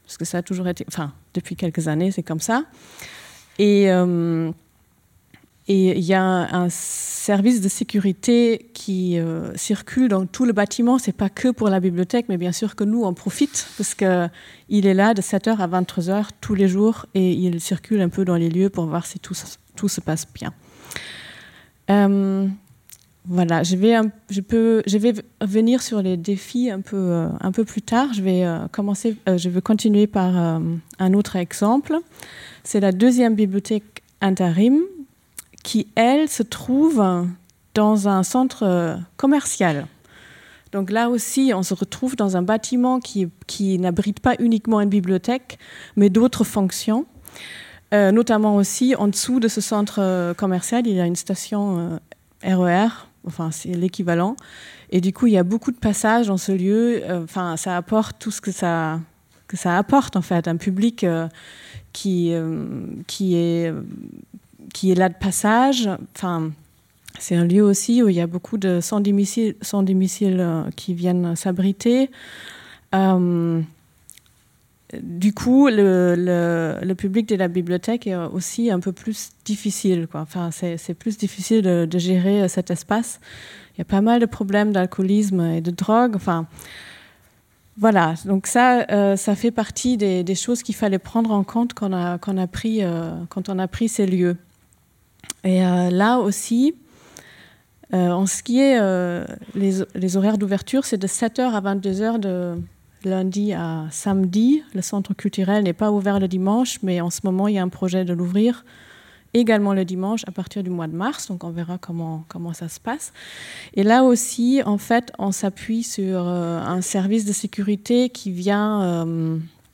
parce que ça a toujours été, enfin, depuis quelques années, c'est comme ça. Et euh, et il y a un, un service de sécurité qui euh, circule dans tout le bâtiment. C'est pas que pour la bibliothèque, mais bien sûr que nous, on profite, parce qu'il est là de sept heures à vingt-trois heures tous les jours, et il circule un peu dans les lieux pour voir si tout, tout se passe bien. Euh, Voilà, je vais, un, je, peux, je vais venir sur les défis un peu, euh, un peu plus tard. Je vais, euh, commencer, euh, je vais continuer par euh, un autre exemple. C'est la deuxième bibliothèque intérim qui, elle, se trouve dans un centre euh, commercial. Donc là aussi, on se retrouve dans un bâtiment qui, qui n'abrite pas uniquement une bibliothèque, mais d'autres fonctions. Euh, notamment aussi, en dessous de ce centre euh, commercial, il y a une station euh, R E R, enfin c'est l'équivalent. Et du coup, il y a beaucoup de passages dans ce lieu. Euh, enfin, ça apporte tout ce que ça, que ça apporte, en fait, un public euh, qui, euh, qui, est, qui est là de passage. Enfin, c'est un lieu aussi où il y a beaucoup de sans-domicile, sans-domicile euh, qui viennent s'abriter. Euh, Du coup, le, le, le public de la bibliothèque est aussi un peu plus difficile, quoi. Enfin, c'est, c'est plus difficile de, de gérer cet espace. Il y a pas mal de problèmes d'alcoolisme et de drogue. Enfin, voilà. Donc ça, euh, ça fait partie des, des choses qu'il fallait prendre en compte quand on a, quand on a, pris, euh, quand on a pris ces lieux. Et euh, là aussi, euh, en ce qui est euh, les, les horaires d'ouverture, c'est de sept heures à vingt-deux heures de lundi à samedi. Le centre culturel n'est pas ouvert le dimanche, mais en ce moment, il y a un projet de l'ouvrir également le dimanche à partir du mois de mars. Donc, on verra comment, comment ça se passe. Et là aussi, en fait, on s'appuie sur euh, un service de sécurité qui vient, euh,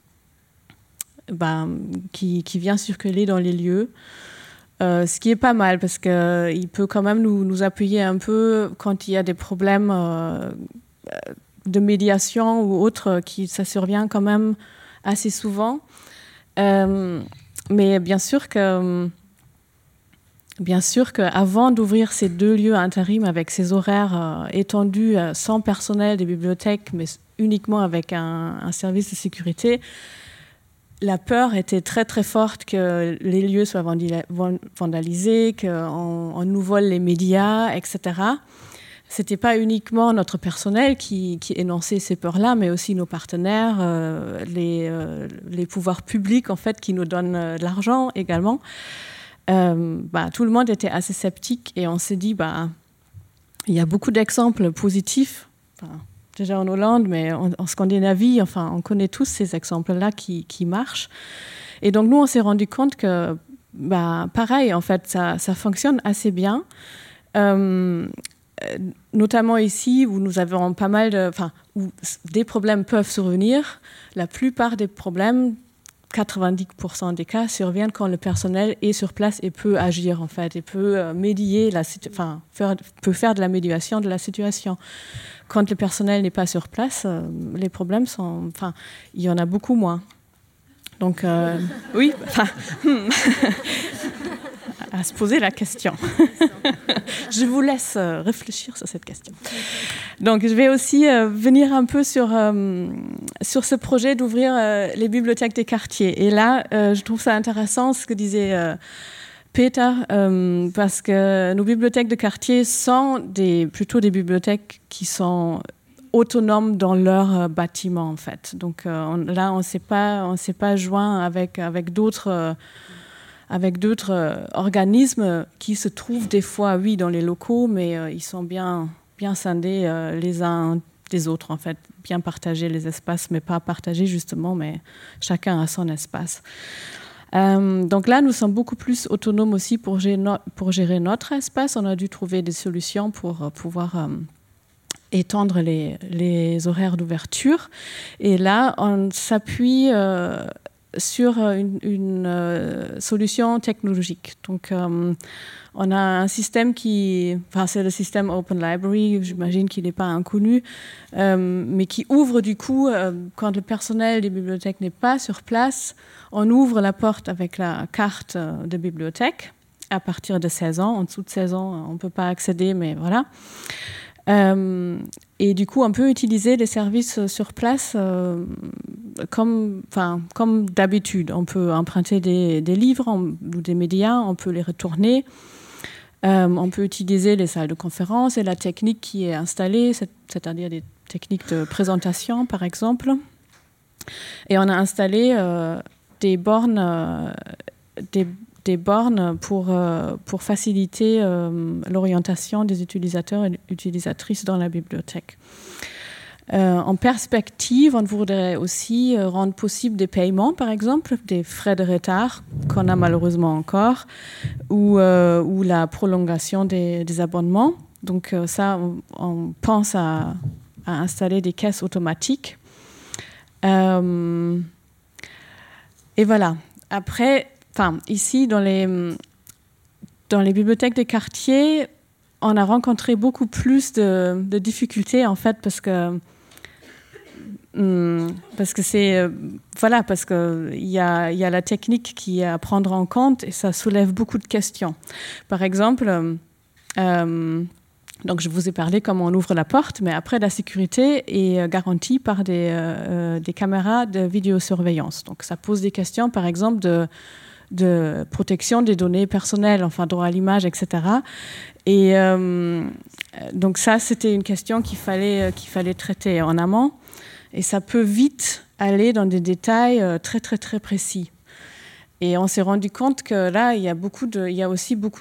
ben, qui, qui vient circuler dans les lieux. Euh, ce qui est pas mal, parce qu'il euh, peut quand même nous, nous appuyer un peu quand il y a des problèmes euh, de médiation ou autre, qui, ça survient quand même assez souvent. Euh, mais bien sûr que, bien sûr qu'avant d'ouvrir ces deux lieux intérim avec ces horaires euh, étendus, euh, sans personnel des bibliothèques, mais uniquement avec un, un service de sécurité, la peur était très très forte que les lieux soient vandalisés, qu'on on nous vole les médias, et cetera. C'était pas uniquement notre personnel qui, qui énonçait ces peurs-là, mais aussi nos partenaires, euh, les, euh, les pouvoirs publics en fait qui nous donnent euh, de l'argent également. Euh, bah, tout le monde était assez sceptique et on s'est dit, bah, il y a beaucoup d'exemples positifs, enfin, déjà en Hollande, mais en, en Scandinavie, enfin, on connaît tous ces exemples-là qui, qui marchent. Et donc nous, on s'est rendu compte que, bah, pareil, en fait, ça, ça fonctionne assez bien. Euh, notamment ici où nous avons pas mal de, enfin, où des problèmes peuvent survenir. La plupart des problèmes, quatre-vingt-dix pour cent des cas, surviennent quand le personnel est sur place et peut agir en fait, et peut euh, médier la, enfin, faire, peut faire de la médiation de la situation. Quand le personnel n'est pas sur place, euh, les problèmes sont, enfin, il y en a beaucoup moins. Donc euh, oui, enfin. à se poser la question. Je vous laisse euh, réfléchir sur cette question. Donc, je vais aussi euh, venir un peu sur, euh, sur ce projet d'ouvrir euh, les bibliothèques des quartiers. Et là, euh, je trouve ça intéressant ce que disait euh, Peter, euh, parce que nos bibliothèques de quartier sont des, plutôt des bibliothèques qui sont autonomes dans leur euh, bâtiment, en fait. Donc, euh, on, là, on ne s'est pas, on s'est pas joint avec, avec d'autres... Euh, avec d'autres euh, organismes qui se trouvent des fois, oui, dans les locaux, mais euh, ils sont bien, bien scindés euh, les uns des autres, en fait. Bien partagés les espaces, mais pas partagés justement, mais chacun a son espace. Euh, donc là, nous sommes beaucoup plus autonomes aussi pour gérer, no- pour gérer notre espace. On a dû trouver des solutions pour euh, pouvoir euh, étendre les, les horaires d'ouverture. Et là, on s'appuie... Euh, sur une, une euh, solution technologique. Donc, euh, on a un système qui... Enfin, c'est le système Open Library, j'imagine qu'il n'est pas inconnu, euh, mais qui ouvre du coup, euh, quand le personnel des bibliothèques n'est pas sur place, on ouvre la porte avec la carte de bibliothèque à partir de seize ans. En dessous de seize ans, on ne peut pas accéder, mais voilà. Euh, et du coup, on peut utiliser les services sur place euh, comme, enfin, comme d'habitude. On peut emprunter des, des livres on, ou des médias, on peut les retourner. Euh, on peut utiliser les salles de conférence et la technique qui est installée, c'est, c'est-à-dire des techniques de présentation, par exemple. Et on a installé euh, des bornes, euh, des, des bornes pour, euh, pour faciliter euh, l'orientation des utilisateurs et utilisatrices dans la bibliothèque. Euh, en perspective, on voudrait aussi euh, rendre possible des paiements, par exemple, des frais de retard qu'on a malheureusement encore, ou, euh, ou la prolongation des, des abonnements. Donc euh, ça, on, on pense à, à installer des caisses automatiques. Euh, et voilà. Après, enfin, ici, dans les, dans les bibliothèques des quartiers, on a rencontré beaucoup plus de, de difficultés, en fait, parce que Parce que c'est euh, voilà parce que il y a il y a la technique qui est à prendre en compte et ça soulève beaucoup de questions. Par exemple, euh, donc je vous ai parlé comment on ouvre la porte, mais après la sécurité est garantie par des euh, des caméras de vidéosurveillance. Donc ça pose des questions, par exemple de de protection des données personnelles, enfin droit à l'image, et cetera. Et euh, donc ça c'était une question qu'il fallait qu'il fallait traiter en amont. Et ça peut vite aller dans des détails euh, très, très, très précis. Et on s'est rendu compte que là, il y a, beaucoup de, il y a aussi beaucoup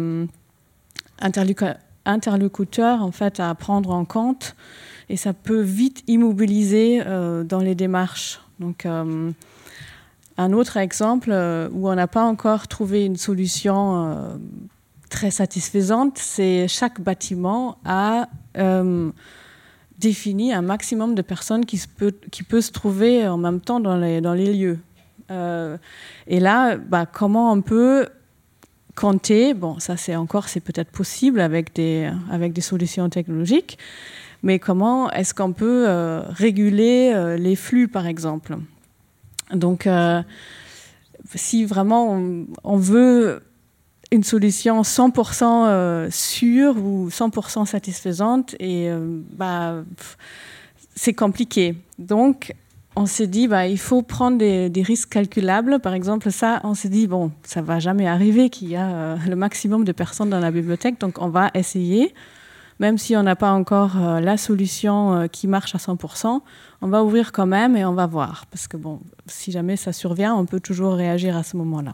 d'interlocuteurs en fait, à prendre en compte. Et ça peut vite immobiliser euh, dans les démarches. Donc, euh, un autre exemple euh, où on n'a pas encore trouvé une solution euh, très satisfaisante, c'est chaque bâtiment a... Euh, définit un maximum de personnes qui, se peut, qui peut se trouver en même temps dans les, dans les lieux. Euh, et là, bah, comment on peut compter, bon, ça c'est encore, c'est peut-être possible avec des, avec des solutions technologiques, mais comment est-ce qu'on peut euh, réguler euh, les flux, par exemple. Donc, euh, si vraiment on, on veut une solution cent pour cent euh, sûre ou cent pour cent satisfaisante, et euh, bah, c'est compliqué. Donc, on s'est dit, bah, il faut prendre des, des risques calculables. Par exemple, ça, on s'est dit, bon, ça ne va jamais arriver qu'il y a euh, le maximum de personnes dans la bibliothèque, donc on va essayer. Même si on n'a pas encore euh, la solution euh, qui marche à cent pour cent, on va ouvrir quand même et on va voir. Parce que, bon, si jamais ça survient, on peut toujours réagir à ce moment-là.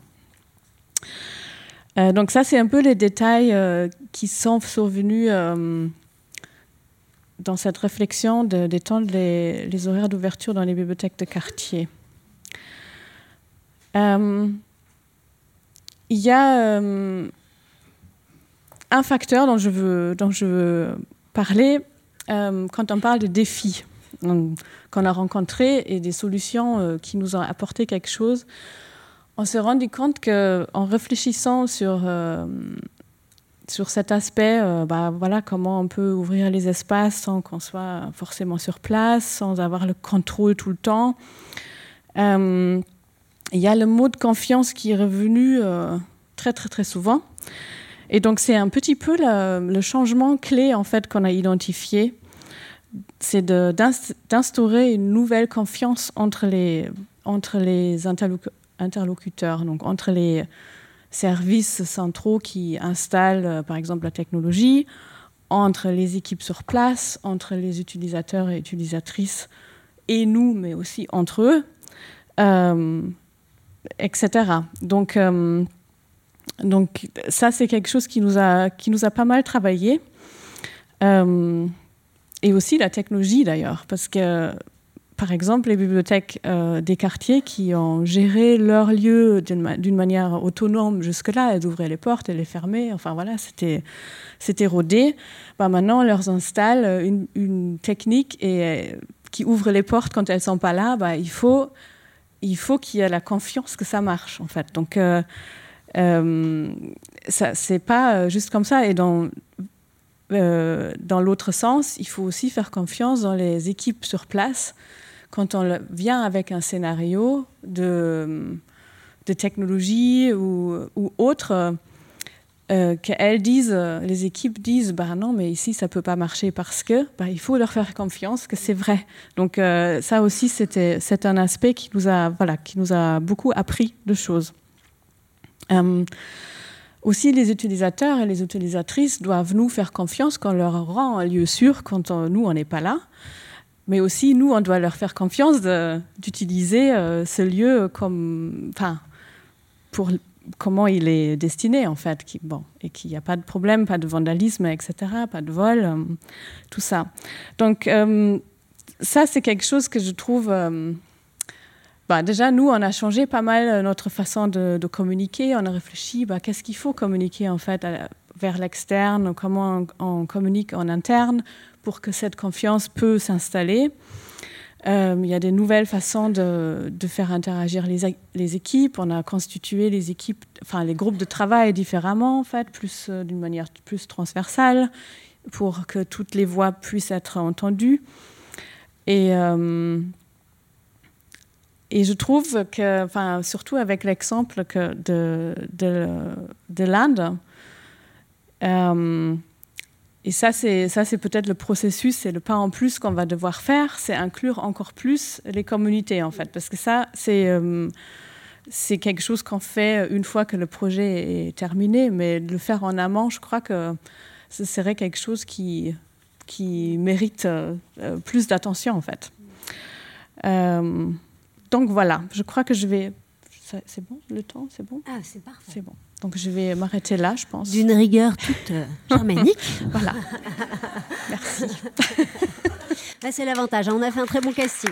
Euh, donc ça, c'est un peu les détails euh, qui sont survenus euh, dans cette réflexion de, d'étendre les, les horaires d'ouverture dans les bibliothèques de quartier. Euh, il y a euh, un facteur dont je veux, dont je veux parler euh, quand on parle de défis donc, qu'on a rencontrés et des solutions euh, qui nous ont apporté quelque chose. On s'est rendu compte qu'en réfléchissant sur, euh, sur cet aspect, euh, bah, voilà, comment on peut ouvrir les espaces sans qu'on soit forcément sur place, sans avoir le contrôle tout le temps, euh, il y a le mot de confiance qui est revenu euh, très, très, très souvent. Et donc, c'est un petit peu le, le changement clé en fait, qu'on a identifié. C'est de, d'instaurer une nouvelle confiance entre les, entre les interlocuteurs. interlocuteurs, donc entre les services centraux qui installent, euh, par exemple, la technologie, entre les équipes sur place, entre les utilisateurs et utilisatrices, et nous, mais aussi entre eux, euh, et cetera. Donc, euh, donc, ça, c'est quelque chose qui nous a, qui nous a pas mal travaillé. Euh, et aussi la technologie, d'ailleurs, parce que par exemple, les bibliothèques euh, des quartiers qui ont géré leur lieu d'une, ma- d'une manière autonome jusque-là, elles ouvraient les portes, elles les fermaient, enfin voilà, c'était, c'était rodé. Bah, maintenant, on leur installe une, une technique et, euh, qui ouvre les portes quand elles ne sont pas là. Bah, il faut, il faut qu'il y ait la confiance que ça marche, en fait. Donc, euh, euh, ça, c'est pas juste comme ça. Et dans, euh, dans l'autre sens, il faut aussi faire confiance dans les équipes sur place. Quand on vient avec un scénario de, de technologie ou, ou autre, euh, qu'elles disent, euh, les équipes disent, bah non, mais ici ça peut pas marcher parce que, bah, il faut leur faire confiance que c'est vrai. Donc euh, ça aussi, c'était, c'est un aspect qui nous a, voilà, qui nous a beaucoup appris de choses. Euh, aussi, les utilisateurs et les utilisatrices doivent nous faire confiance quand on leur rend un lieu sûr quand on, nous on n'est pas là. Mais aussi, nous, on doit leur faire confiance de, d'utiliser euh, ce lieu comme, enfin, pour comment il est destiné, en fait, qui, bon, et qu'il n'y a pas de problème, pas de vandalisme, et cetera, pas de vol, euh, tout ça. Donc, euh, ça, c'est quelque chose que je trouve... Euh, bah, déjà, nous, on a changé pas mal notre façon de, de communiquer. On a réfléchi, bah, qu'est-ce qu'il faut communiquer, en fait, à, vers l'externe, comment on, on communique en interne, pour que cette confiance peut s'installer. Euh, il y a des nouvelles façons de, de faire interagir les, les équipes. On a constitué les équipes, enfin les groupes de travail différemment, en fait, plus, euh, d'une manière plus transversale, pour que toutes les voix puissent être entendues. Et, euh, et je trouve que, enfin, surtout avec l'exemple que de, de, de l'Inde, euh, et ça, c'est, ça, c'est peut-être le processus, c'est le pas en plus qu'on va devoir faire, c'est inclure encore plus les communautés, en fait. Parce que ça, c'est, euh, c'est quelque chose qu'on fait une fois que le projet est terminé, mais de le faire en amont, je crois que ce serait quelque chose qui, qui mérite euh, plus d'attention, en fait. Euh, donc voilà, je crois que je vais... C'est bon, le temps, c'est bon ? Ah, c'est parfait. C'est bon. Donc je vais m'arrêter là, je pense. D'une rigueur toute euh, germanique. Voilà. Merci. Là, c'est l'avantage. On a fait un très bon casting.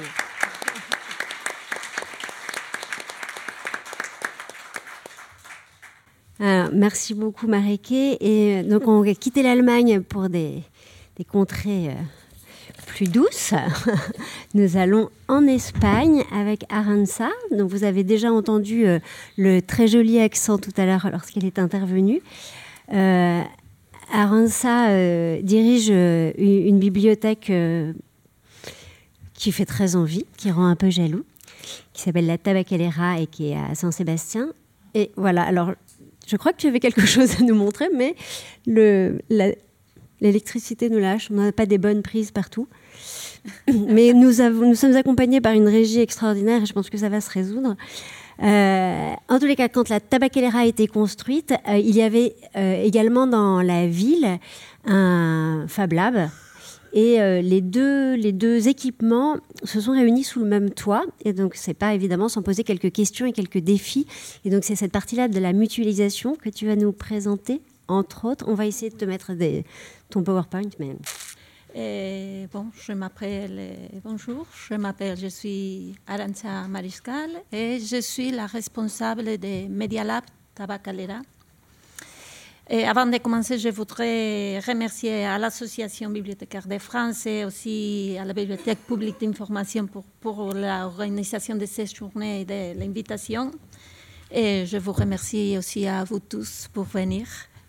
Alors, merci beaucoup, Marieke. Et donc, on va quitter l'Allemagne pour des, des contrées euh, plus douces. Nous allons en Espagne avec Arantxa. Donc, vous avez déjà entendu euh, le très joli accent tout à l'heure lorsqu'elle est intervenue. Euh, Arantxa euh, dirige euh, une, une bibliothèque euh, qui fait très envie, qui rend un peu jaloux, qui s'appelle la Tabacalera et qui est à Saint-Sébastien. Et voilà, alors je crois que tu avais quelque chose à nous montrer, mais le, la, l'électricité nous lâche, on n'a pas des bonnes prises partout. Mais nous, avons, nous sommes accompagnés par une régie extraordinaire et je pense que ça va se résoudre. Euh, en tous les cas, quand la Tabacalera a été construite, euh, il y avait euh, également dans la ville un Fab Lab. Et euh, les, deux, les deux équipements se sont réunis sous le même toit. Et donc, ce n'est pas évidemment sans poser quelques questions et quelques défis. Et donc, c'est cette partie-là de la mutualisation que tu vas nous présenter, entre autres. On va essayer de te mettre des, ton PowerPoint, mais... Et bon, je m'appelle, bonjour, je m'appelle, je suis Arantxa Mariscal et je suis la responsable de Media Lab Tabacalera. Et avant de commencer, je voudrais remercier à l'Association bibliothécaire de France et aussi à la Bibliothèque publique d'information pour, pour l'organisation de cette journée et de l'invitation. Et je vous remercie aussi à vous tous pour venir.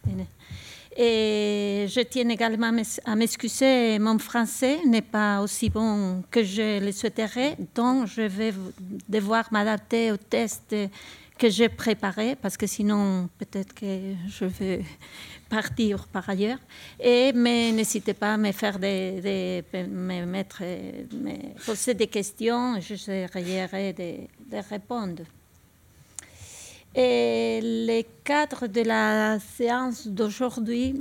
Et je tiens également à m'excuser, mon français n'est pas aussi bon que je le souhaiterais, donc je vais devoir m'adapter au test que j'ai préparé, parce que sinon, peut-être que je vais partir par ailleurs. Et, mais n'hésitez pas à me faire des, des, me mettre, me poser des questions, j'essaierai de, de répondre. Et le cadre de la séance d'aujourd'hui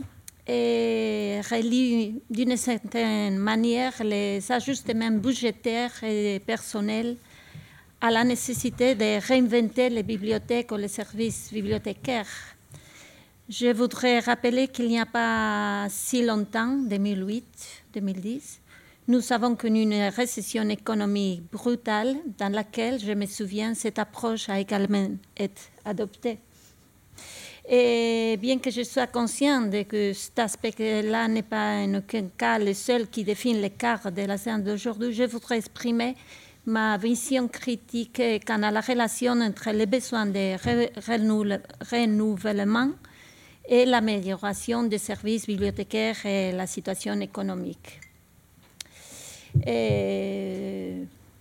relie d'une certaine manière les ajustements budgétaires et personnels à la nécessité de réinventer les bibliothèques ou les services bibliothécaires. Je voudrais rappeler qu'il n'y a pas si longtemps, deux mille huit deux mille dix, nous avons connu une récession économique brutale dans laquelle, je me souviens, cette approche a également été adoptée. Et bien que je sois consciente de que cet aspect-là n'est pas en aucun cas le seul qui définit l'écart de la séance d'aujourd'hui, je voudrais exprimer ma vision critique quant à la relation entre les besoins de renouvellement et l'amélioration des services bibliothécaires et la situation économique. Et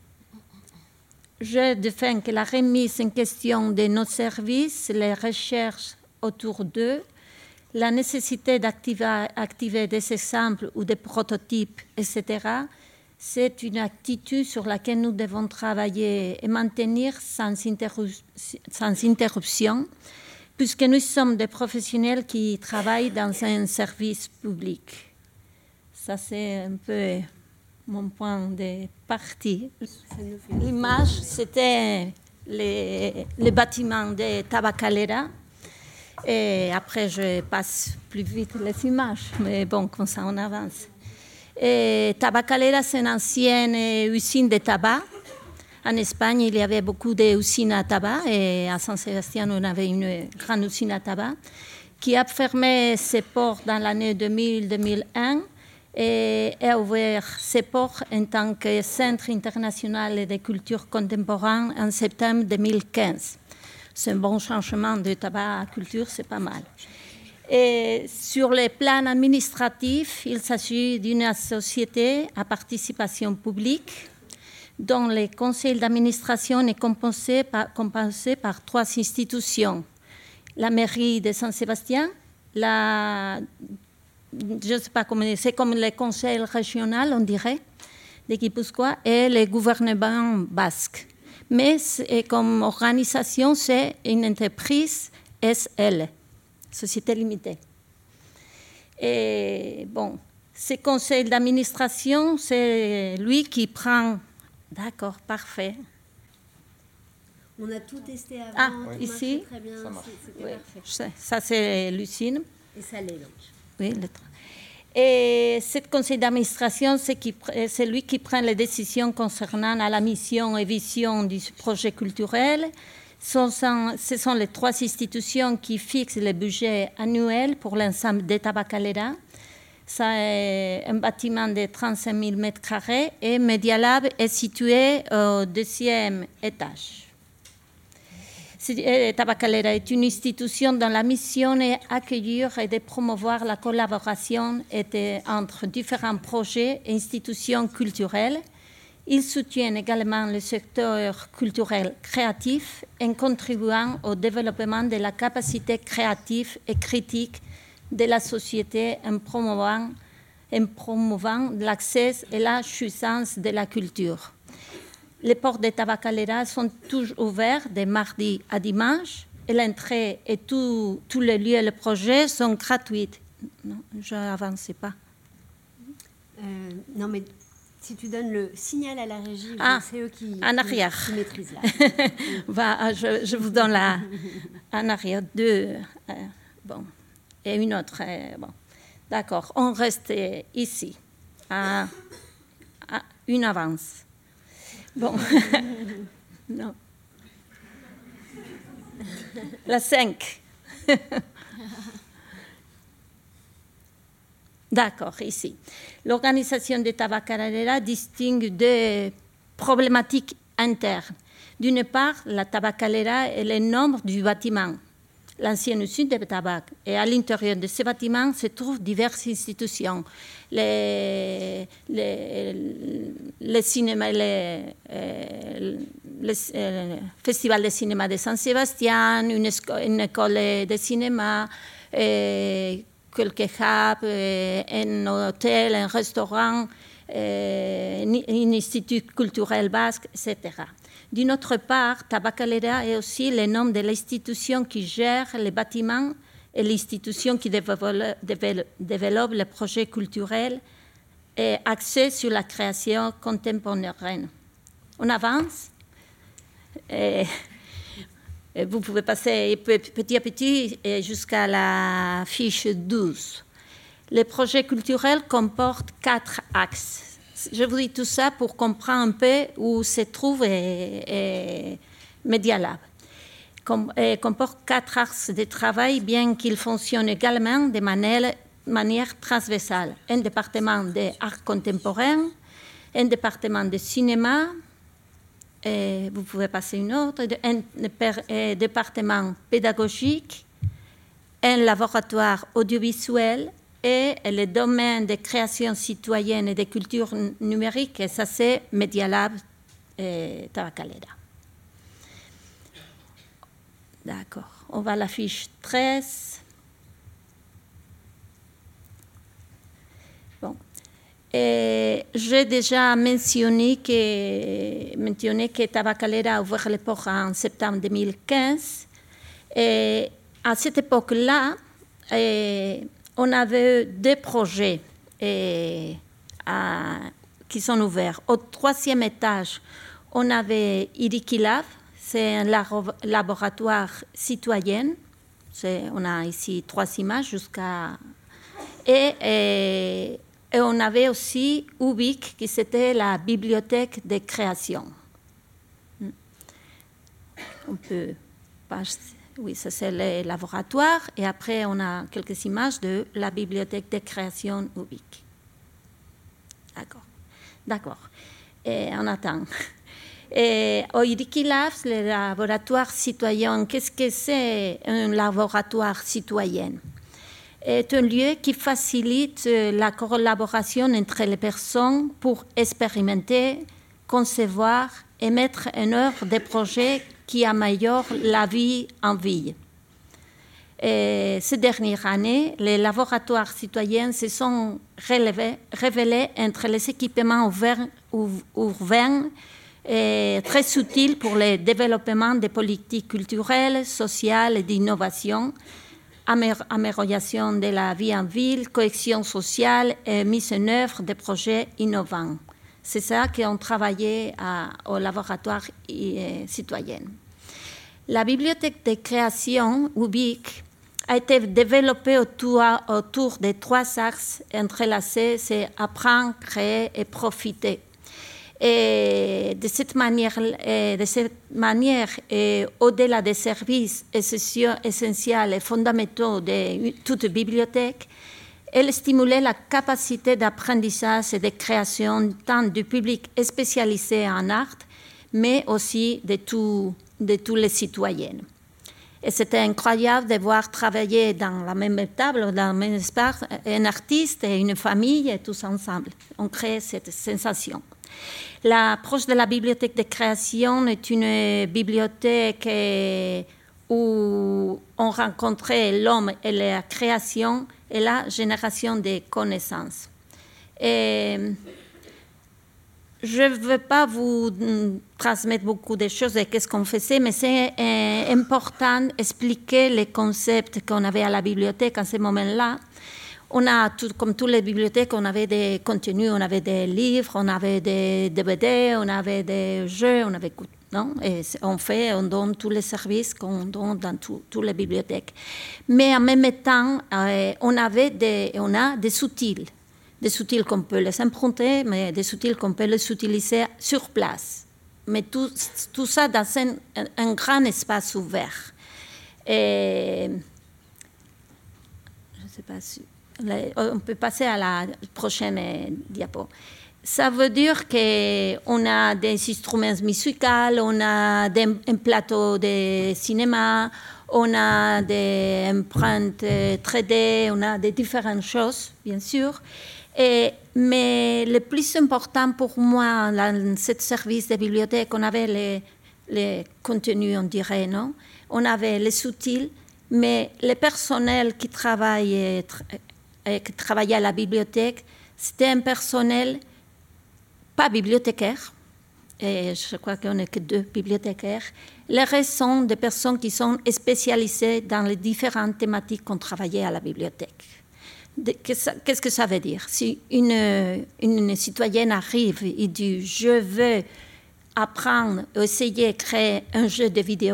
je défends que la remise en question de nos services, les recherches autour d'eux, la nécessité d'activer activer des exemples ou des prototypes, et cetera, c'est une attitude sur laquelle nous devons travailler et maintenir sans, interru- sans interruption, puisque nous sommes des professionnels qui travaillent dans un service public. Ça, c'est un peu mon point de partie. L'image, c'était les, les bâtiments de Tabacalera. Et après, je passe plus vite les images, mais bon, comme ça, on avance. Et Tabacalera, c'est une ancienne usine de tabac. En Espagne, il y avait beaucoup d'usines à tabac, et à Saint-Sébastien, on avait une grande usine à tabac qui a fermé ses portes dans l'année deux mille deux mille un et a ouvert ses portes en tant que Centre international de culture contemporaine en septembre deux mille quinze. C'est un bon changement de tabac à culture, c'est pas mal. Et sur le plan administratif, il s'agit d'une société à participation publique dont le conseil d'administration est composé par, composé par trois institutions. La mairie de Saint-Sébastien, la, je ne sais pas comment, c'est comme le conseil régional, on dirait, de Guipuscoa, et le gouvernement basque. Mais comme organisation, c'est une entreprise S L, Société Limitée. Et bon, ce conseil d'administration, c'est lui qui prend... D'accord, parfait. On a tout testé avant. Ah, tout ici. très bien. Ça marche. C'était Oui. parfait. Ça, c'est l'usine. Et ça l'est donc. Oui, le tra- Et ce conseil d'administration, c'est, qui, c'est lui qui prend les décisions concernant la mission et vision du projet culturel. Ce sont, ce sont les trois institutions qui fixent le budget annuel pour l'ensemble de Tabacalera. C'est un bâtiment de trente-cinq mille mètres carrés et Media Lab est situé au deuxième étage. Tabacalera est une institution dont la mission est d'accueillir et de promouvoir la collaboration entre différents projets et institutions culturelles. Il soutient également le secteur culturel créatif en contribuant au développement de la capacité créative et critique de la société en promouvant, en promouvant l'accès et la jouissance de la culture. Les portes de Tabacalera sont toujours ouvertes de mardi à dimanche et l'entrée et tous les lieux et les projets sont gratuits. Non, je n'avance pas. Euh, non, mais si tu donnes le signal à la régie, ah, c'est eux qui, en qui, arrière. qui maîtrisent là. Va, je, je vous donne la en arrière deux. Euh, bon. Et une autre. Euh, bon. D'accord, on reste ici, à, à une avance. Bon, non. La cinq. D'accord, ici. L'organisation de Tabacalera distingue deux problématiques internes. D'une part, la Tabacalera est le nombre du bâtiment, l'ancienne usine de tabac. Et à l'intérieur de ce bâtiment se trouvent diverses institutions. Les, les, les, cinéma, les, euh, les euh, Festival de cinéma de Saint-Sébastien, une, une école de cinéma, euh, quelques hubs, euh, un hôtel, un restaurant, euh, un institut culturel basque, et cetera. D'une autre part, Tabacalera est aussi le nom de l'institution qui gère les bâtiments et l'institution qui développe, développe les projets culturels et axés sur la création contemporaine. On avance et, et vous pouvez passer petit à petit jusqu'à la fiche douze. Les projets culturels comportent quatre axes. Je vous dis tout ça pour comprendre un peu où se trouve et, et Media Lab. Com, et comporte quatre axes de travail, bien qu'il fonctionne également de manière, manière transversale. Un département d'art contemporain, un département de cinéma, et vous pouvez passer une autre, un, un département pédagogique, un laboratoire audiovisuel, et le domaine de création citoyenne et de culture numérique, et ça c'est Media Lab et Tabacalera. D'accord, on va à la fiche treize. Et j'ai déjà mentionné que, mentionné que Tabacalera a ouvert les portes en septembre deux mille quinze. Et à cette époque-là, et, on avait deux projets et, à, qui sont ouverts. Au troisième étage, on avait Irikilab, c'est un laboratoire citoyen. C'est, on a ici trois images jusqu'à... Et, et, et on avait aussi Ubik, qui c'était la bibliothèque de création. On peut passer... Oui, ça c'est le laboratoire. Et après, on a quelques images de la bibliothèque de création Ubik. D'accord. D'accord. Et on attend. Et au Iriki Labs, le laboratoire citoyen, qu'est-ce que c'est un laboratoire citoyen? C'est un lieu qui facilite la collaboration entre les personnes pour expérimenter, concevoir et mettre en œuvre des projets qui améliorent la vie en ville. Et ces dernières années, les laboratoires citoyens se sont relevés, révélés entre les équipements ouverts, urbains et très utiles pour le développement des politiques culturelles, sociales et d'innovation, amélioration de la vie en ville, cohésion sociale et mise en œuvre de projets innovants. C'est ça qu'on travaillait à, au laboratoire euh, citoyen. La bibliothèque de création, Ubik, a été développée autour, autour de trois axes entrelacés, c'est apprendre, créer et profiter. Et de cette manière, de cette manière au-delà des services essentiels et fondamentaux de toute bibliothèque, elle stimulait la capacité d'apprentissage et de création tant du public spécialisé en art, mais aussi de, tout, de tous les citoyens. Et c'était incroyable de voir travailler dans la même table, dans le même espace, un artiste et une famille, et tous ensemble. On crée cette sensation. L'approche de la bibliothèque de création est une bibliothèque où on rencontrait l'homme et la création et la génération de connaissances. Et je ne veux pas vous transmettre beaucoup de choses de ce qu'on faisait, mais c'est important d'expliquer les concepts qu'on avait à la bibliothèque à ce moment-là. On a, tout, comme toutes les bibliothèques, on avait des contenus, on avait des livres, on avait des D V D, on avait des jeux, on avait non, et on fait, on donne tous les services qu'on donne dans toutes les bibliothèques. Mais en même temps, euh, on avait des, on a des outils, des outils qu'on peut les emprunter, mais des outils qu'on peut les utiliser sur place. Mais tout, tout ça dans un, un grand espace ouvert. Et je ne sais pas si on peut passer à la prochaine diapo. Ça veut dire qu'on a des instruments musicaux, on a des, un plateau de cinéma, on a des empreintes trois D, on a des différentes choses, bien sûr. Et, mais le plus important pour moi, dans ce service de bibliothèque, on avait les, les contenus, on dirait, non? On avait les outils, mais le personnel qui travaille qui travaillait à la bibliothèque, c'était un personnel pas bibliothécaire, et je crois qu'on n'est que deux bibliothécaires. Les restes sont des personnes qui sont spécialisées dans les différentes thématiques qu'on travaillait à la bibliothèque. Qu'est-ce que ça veut dire? Si une, une citoyenne arrive et dit « je veux apprendre, essayer de créer un jeu de vidéo »,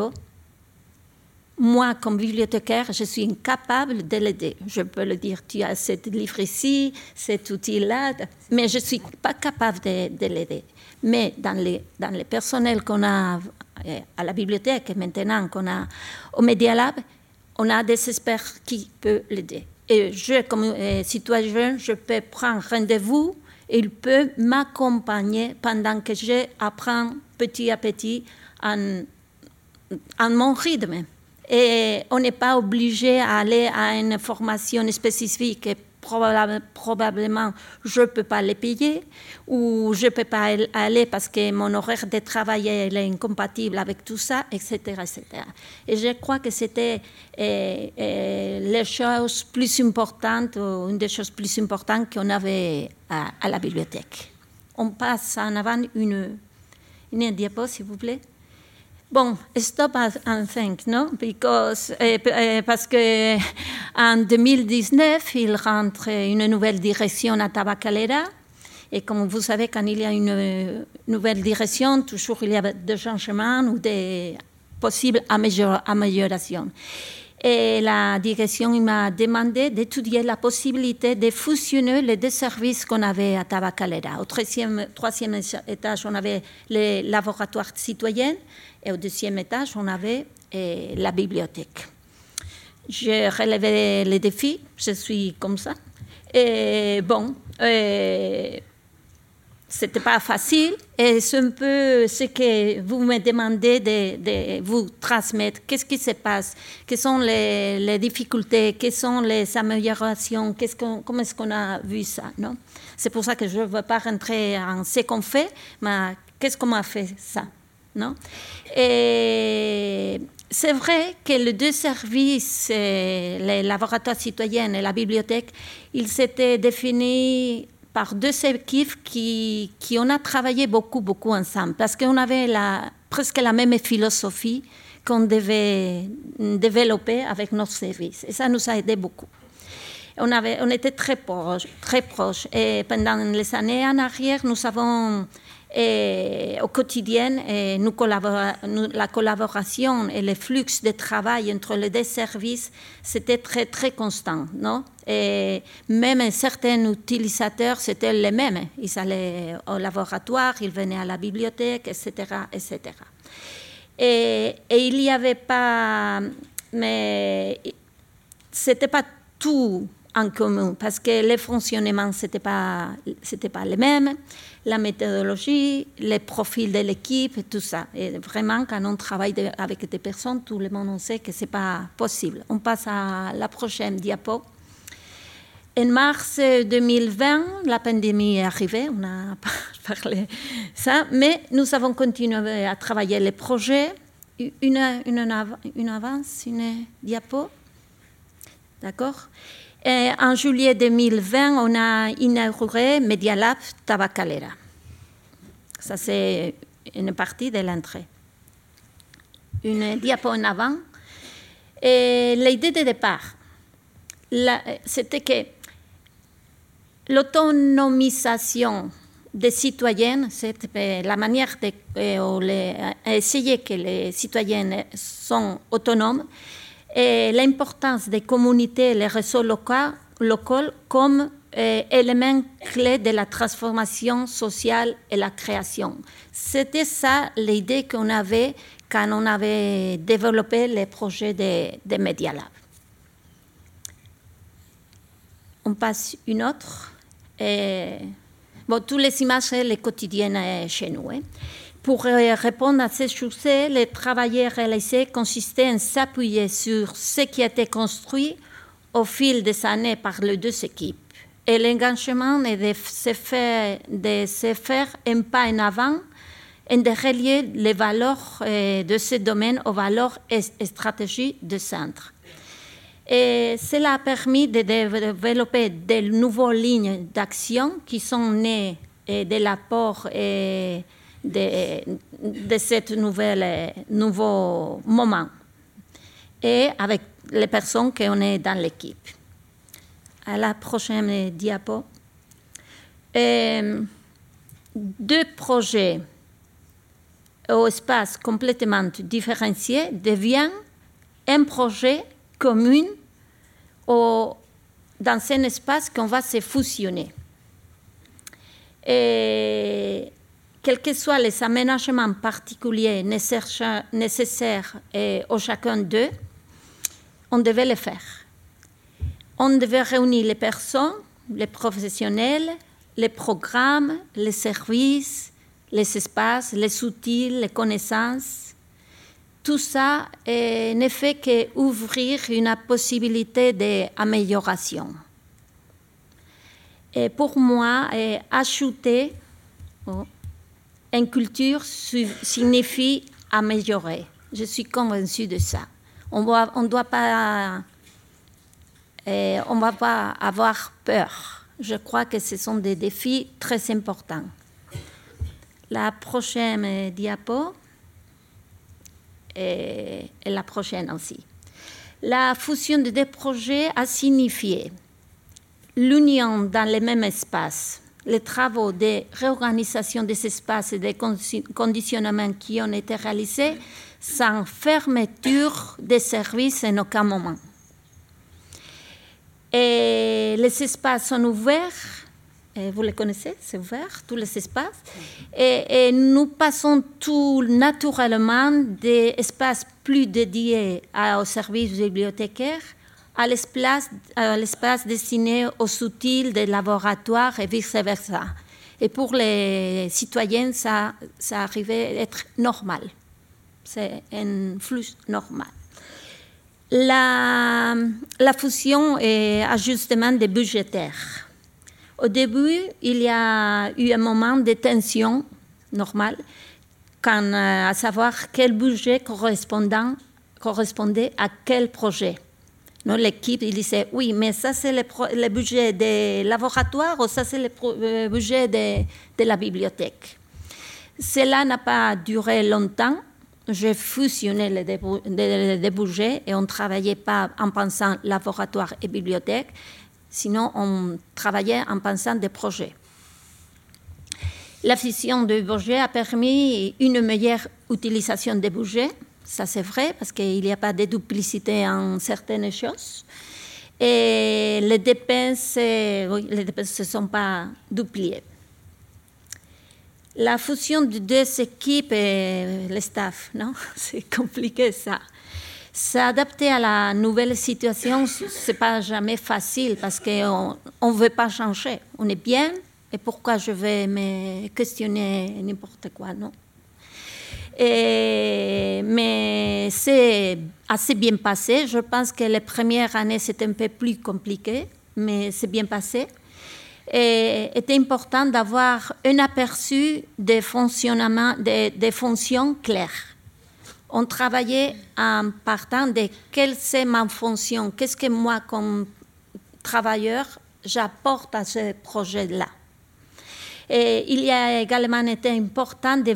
moi, comme bibliothécaire, je suis incapable de l'aider. Je peux le dire, tu as ce livre ici, cet outil-là, mais je ne suis pas capable de, de l'aider. Mais dans les, dans les personnels qu'on a à la bibliothèque, maintenant qu'on a au Media Lab, on a des experts qui peuvent l'aider. Et je, comme euh, citoyen, je peux prendre rendez-vous et il peut m'accompagner pendant que j'apprends petit à petit en, en mon rythme. Et on n'est pas obligé à aller à une formation spécifique probable, probablement je ne peux pas les payer ou je ne peux pas aller parce que mon horaire de travail est incompatible avec tout ça, et cetera, et cetera. Et je crois que c'était euh, euh, les choses plus importantes, ou une des choses plus importantes qu'on avait à, à la bibliothèque. On passe en avant une, une diapo, s'il vous plaît. Bon, stop and think, no? Because, eh, eh, parce que en deux mille dix-neuf, il rentre une nouvelle direction à Tabacalera. Et comme vous savez, quand il y a une nouvelle direction, toujours il y a des changements ou des possibles amélior- améliorations. Et la direction m'a demandé d'étudier la possibilité de fusionner les deux services qu'on avait à Tabacalera. Au troisième, troisième étage, on avait les laboratoires citoyens et au deuxième étage, on avait eh, la bibliothèque. J'ai relevé les défis, je suis comme ça. Et bon, eh, c'était pas facile et c'est un peu ce que vous me demandez de, de vous transmettre. Qu'est-ce qui se passe? Quelles sont les, les difficultés? Quelles sont les améliorations? Qu'est-ce qu'on, comment est-ce qu'on a vu ça, non? C'est pour ça que je ne veux pas rentrer en ce qu'on fait, mais qu'est-ce qu'on a fait ça, non? Et c'est vrai que les deux services, les laboratoires citoyens et la bibliothèque, ils s'étaient définis par deux équipes qui, qui ont travaillé beaucoup, beaucoup ensemble, parce qu'on avait la, presque la même philosophie qu'on devait développer avec nos services. Et ça nous a aidé beaucoup. On, avait, on était très proches, très proches. Et pendant les années en arrière, nous avons, et, au quotidien, et nous collabora, nous, la collaboration et le flux de travail entre les deux services, c'était très, très constant, non? Et même certains utilisateurs, c'était les mêmes. Ils allaient au laboratoire, ils venaient à la bibliothèque, et cetera, et cetera. Et, et il n'y avait pas... Mais ce n'était pas tout en commun, parce que les fonctionnements, ce n'était pas, c'était pas les mêmes, la méthodologie, les profils de l'équipe, et tout ça. Et vraiment, quand on travaille de, avec des personnes, tout le monde on sait que ce n'est pas possible. On passe à la prochaine diapo. En mars deux mille vingt, la pandémie est arrivée, on a parlé de ça, mais nous avons continué à travailler les projets. Une, une, une avance, une diapo. D'accord? Et en juillet deux mille vingt, on a inauguré Media Lab Tabacalera. Ça, c'est une partie de l'entrée. Une diapo en avant. Et l'idée de départ, la, c'était que l'autonomisation des citoyens, c'est la manière d'essayer de, que les citoyens sont autonomes, et l'importance des communautés et les réseaux locaux, locaux comme euh, éléments clés de la transformation sociale et la création. C'était ça l'idée qu'on avait quand on avait développé les projets de, de Media Lab. On passe une autre. Et, bon, toutes les images, c'est le quotidien chez nous. Hein. Pour répondre à ces succès, le travail réalisé consistait à s'appuyer sur ce qui a été construit au fil des années par les deux équipes. Et l'engagement est de se faire, de se faire un pas en avant et de relier les valeurs de ce domaine aux valeurs et stratégies du centre. Et cela a permis de développer de nouvelles lignes d'action qui sont nées de l'apport et de, de ce nouvel, nouveau moment et avec les personnes qu'on est dans l'équipe. À la prochaine diapo. Et deux projets au espace complètement différencié deviennent un projet commun au, dans un espace qu'on va se fusionner. Et quels que soient les aménagements particuliers nécessaires, nécessaires et au chacun d'eux, on devait les faire. On devait réunir les personnes, les professionnels, les programmes, les services, les espaces, les outils, les connaissances. Tout ça eh, ne fait qu'ouvrir une possibilité d'amélioration. Et pour moi, et ajouter oh, une culture signifie améliorer. Je suis convaincue de ça. On doit, on doit pas, eh, on va pas avoir peur. Je crois que ce sont des défis très importants. La prochaine diapo et, et la prochaine aussi. La fusion de deux projets a signifié l'union dans le même espace, les travaux de réorganisation des espaces et des conditionnements qui ont été réalisés sans fermeture des services en aucun moment. Et les espaces sont ouverts, et vous les connaissez, c'est ouvert, tous les espaces, et, et nous passons tout naturellement des espaces plus dédiés aux services bibliothécaires à l'espace, à l'espace destiné aux outils des laboratoires et vice-versa. Et pour les citoyens, ça, ça arrivait à être normal. C'est un flux normal. La, la fusion et ajustement des budgétaires. Au début, il y a eu un moment de tension normale, quand, à savoir quel budget correspondant, correspondait à quel projet. Non, l'équipe il disait, oui, mais ça c'est le, pro, le budget des laboratoires ou ça c'est le, pro, le budget de, de la bibliothèque. Cela n'a pas duré longtemps. J'ai fusionné les deux, les deux budgets et on ne travaillait pas en pensant laboratoire et bibliothèque, sinon on travaillait en pensant des projets. La fusion de budgets a permis une meilleure utilisation des budgets. Ça, c'est vrai, parce qu'il n'y a pas de duplicité en certaines choses. Et les dépenses, oui, les dépenses ne sont pas dupliées. La fusion de deux équipes et le staff, non? C'est compliqué, ça. S'adapter à la nouvelle situation, ce n'est pas jamais facile, parce qu'on ne veut pas changer. On est bien, et pourquoi je vais me questionner n'importe quoi, non? Et, mais c'est assez bien passé. Je pense que les premières années, c'était un peu plus compliqué, mais c'est bien passé. Et il était important d'avoir un aperçu des fonctionnements, des, des fonctions claires. On travaillait en partant de quelle c'est ma fonction, qu'est-ce que moi, comme travailleur, j'apporte à ce projet-là. Et il y a également été important de,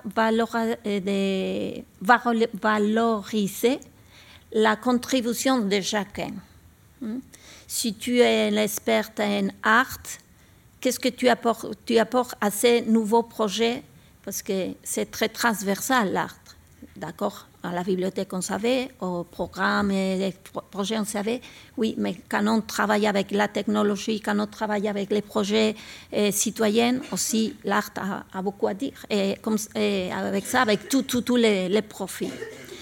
de valoriser la contribution de chacun. Si tu es l'expert en art, qu'est-ce que tu apportes, tu apportes à ces nouveaux projets? Parce que c'est très transversal, l'art. D'accord? À la bibliothèque, on savait, au programme et les projets, on savait. Oui, mais quand on travaille avec la technologie, quand on travaille avec les projets eh, citoyens, aussi, l'art a, a beaucoup à dire. Et, comme, et avec ça, avec tous tout, tout les, les profils.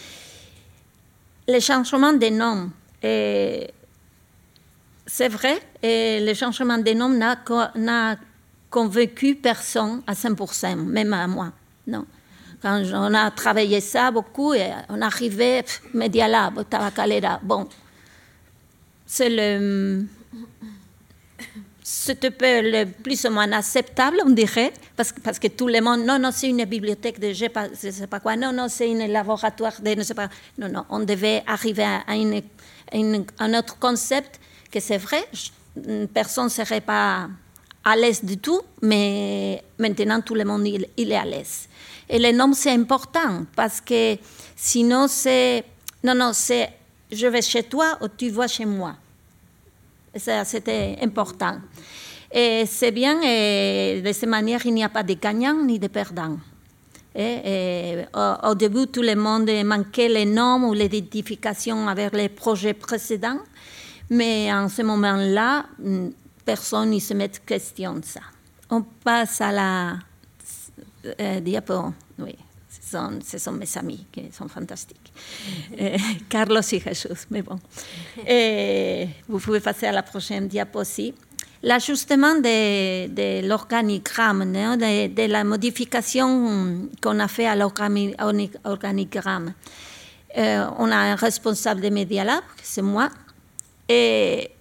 Le changement des noms, eh, c'est vrai, et le changement des noms n'a, n'a convaincu personne à cent pour cent, même à moi, non. Quand on a travaillé ça beaucoup, et on arrivait, Media Lab, Tabacalera, bon, c'est le, c'est un peu le plus ou moins acceptable, on dirait, parce, parce que tout le monde, non, non, c'est une bibliothèque de je ne sais pas quoi, non, non, c'est un laboratoire de ne sais pas, non, non, on devait arriver à, une, une, un autre concept, que c'est vrai, personne ne serait pas à l'aise du tout, mais maintenant tout le monde il, il est à l'aise. Et le nom, c'est important, parce que sinon, c'est... Non, non, c'est je vais chez toi ou tu vas chez moi. Et ça, c'était important. Et c'est bien, et de cette manière, il n'y a pas de gagnants ni de perdants. Et, et, au, au début, tout le monde manquait les noms ou l'identification avec les projets précédents, mais en ce moment-là, personne ne se met en question ça. On passe à la... Euh, diapo, oui, ce sont, ce sont mes amis qui sont fantastiques. Euh, Carlos et Jesus, mais bon. Et vous pouvez passer à la prochaine diapo aussi. L'ajustement de, de l'organigramme, non, de, de la modification qu'on a fait à l'organigramme. Euh, on a un responsable de Media Lab, c'est moi, et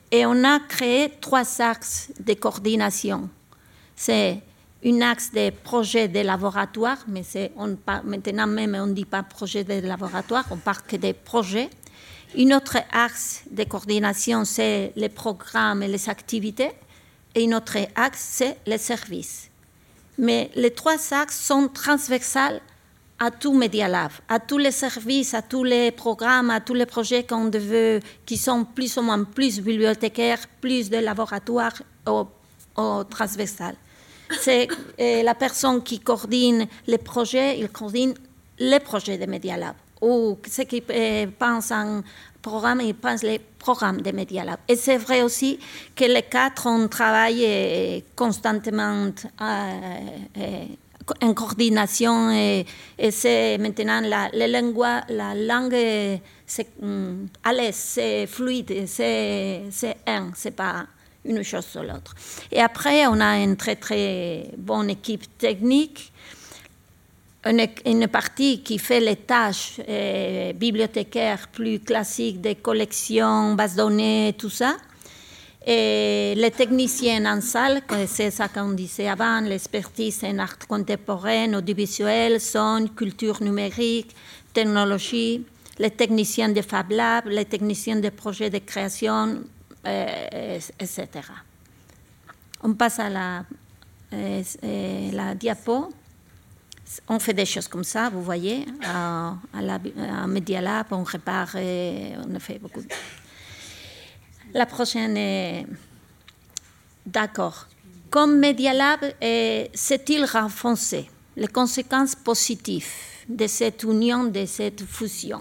Et on a créé trois axes de coordination. C'est un axe de projet de laboratoire, mais c'est, on, maintenant même on ne dit pas projet de laboratoire, on parle que des projets. Un autre axe de coordination, c'est les programmes et les activités. Et un autre axe, c'est les services. Mais les trois axes sont transversales à tout Media Lab, à tous les services, à tous les programmes, à tous les projets qu'on veut, qui sont plus ou moins plus bibliothécaires, plus de laboratoires ou, ou transversales. C'est euh, la personne qui coordonne les projets, il coordonne les projets de Media Lab. Ou ceux qui euh, pensent en programme, ils pensent les programmes de Media Lab. Et c'est vrai aussi que les quatre, on travaille euh, constamment euh, euh, en coordination et, et c'est maintenant la, la langue, la langue c'est um, à l'aise, c'est fluide, c'est, c'est un, c'est pas une chose sur l'autre. Et après, on a une très très bonne équipe technique, une, une partie qui fait les tâches euh, bibliothécaires plus classiques des collections, bases de données, tout ça. Et les techniciens en salle, c'est ça qu'on disait avant, l'expertise en art contemporain, audiovisuel, son, culture numérique, technologie, les techniciens de Fab Lab, les techniciens de projets de création, euh, et cetera. On passe à la, euh, la diapo. On fait des choses comme ça, vous voyez, à, à, la, à Media Lab, on répare, et on a fait beaucoup de... La prochaine est... D'accord. Comme Media Lab, s'est-il renforcé les conséquences positives de cette union, de cette fusion?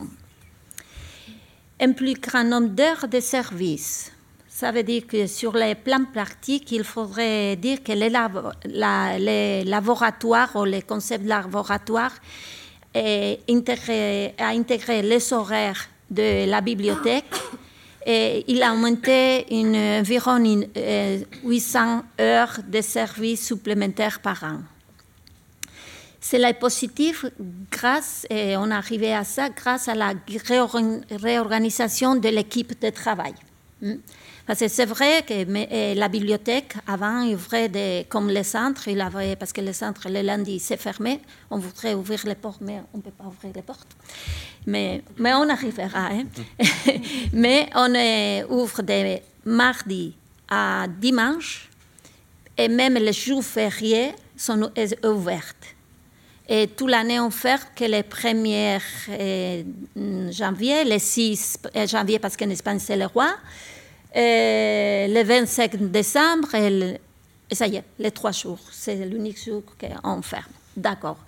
Un plus grand nombre d'heures de service. Ça veut dire que sur les plans pratiques, il faudrait dire que les, labo- la, les laboratoires ou les concepts de laboratoire a intégré, a intégré les horaires de la bibliothèque. Et il a augmenté une, environ une, euh, huit cents heures de services supplémentaires par an. Cela est positif grâce, et on est arrivé à ça, grâce à la réorganisation de l'équipe de travail. Parce que c'est vrai que mais, la bibliothèque, avant, il ouvrait des, comme les centres, il avait, parce que les centres, le lundi, c'est fermé. On voudrait ouvrir les portes, mais on ne peut pas ouvrir les portes. Mais, mais on arrivera. Hein? Mais on est, ouvre de mardi à dimanche, et même les jours fériés sont ouverts. Et toute l'année, on ferme que les premiers euh, janvier, les six janvier, parce qu'en Espagne, c'est le roi, et le vingt-cinq décembre, et, le, et ça y est, les trois jours. C'est l'unique jour qu'on ferme. D'accord.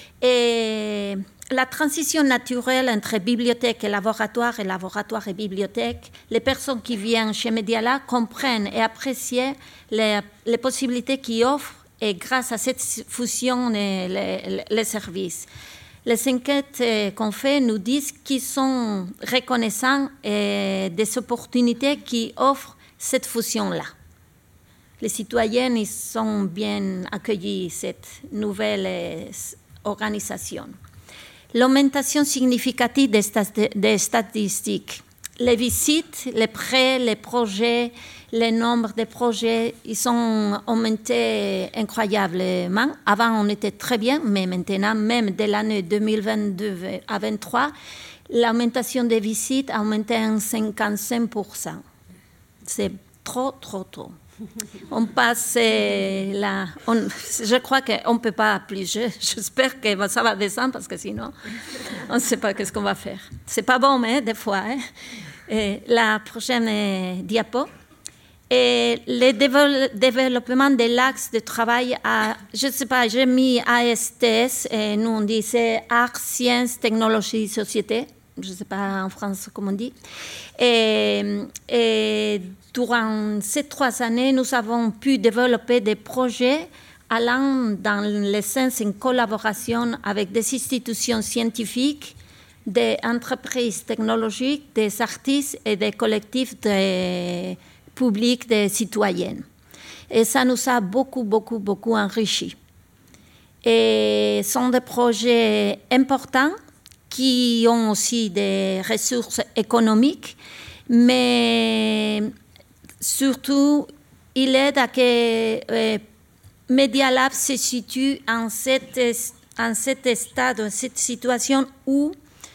Et la transition naturelle entre bibliothèque et laboratoire, et laboratoire et bibliothèque, les personnes qui viennent chez Media Lab comprennent et apprécient les, les possibilités qu'ils offrent, et grâce à cette fusion, les, les, les services. Les enquêtes qu'on fait nous disent qu'ils sont reconnaissants et des opportunités qui offrent cette fusion-là. Les citoyens ils sont bien accueillis, cette nouvelle organisation. L'augmentation significative des, stat- des statistiques. Les visites, les prêts, les projets, les nombres de projets, ils sont augmentés incroyablement. Avant, on était très bien, mais maintenant, même de l'année deux mille vingt-deux à deux mille vingt-trois, l'augmentation des visites a augmenté en cinquante-cinq pour cent. C'est trop, trop, trop. On passe là. On, je crois qu'on ne peut pas plus. Je, j'espère que ça va descendre parce que sinon, on ne sait pas ce qu'on va faire. C'est pas bon, mais des fois. Hein. Et la prochaine est diapo. Et le dévo- développement de l'axe de travail, à, je ne sais pas, j'ai mis A S T S, et nous on dit c'est Art, Sciences, Technologie, Société. Je ne sais pas en France comment on dit. Et, et durant ces trois années, nous avons pu développer des projets allant dans le sens en collaboration avec des institutions scientifiques, des entreprises technologiques, des artistes et des collectifs de publics, des citoyennes. Et ça nous a beaucoup, beaucoup, beaucoup enrichi. Et ce sont des projets importants qui ont aussi des ressources économiques, mais surtout, il aide à que euh, Media Lab se situe en cet, en cet stade, en cette situation où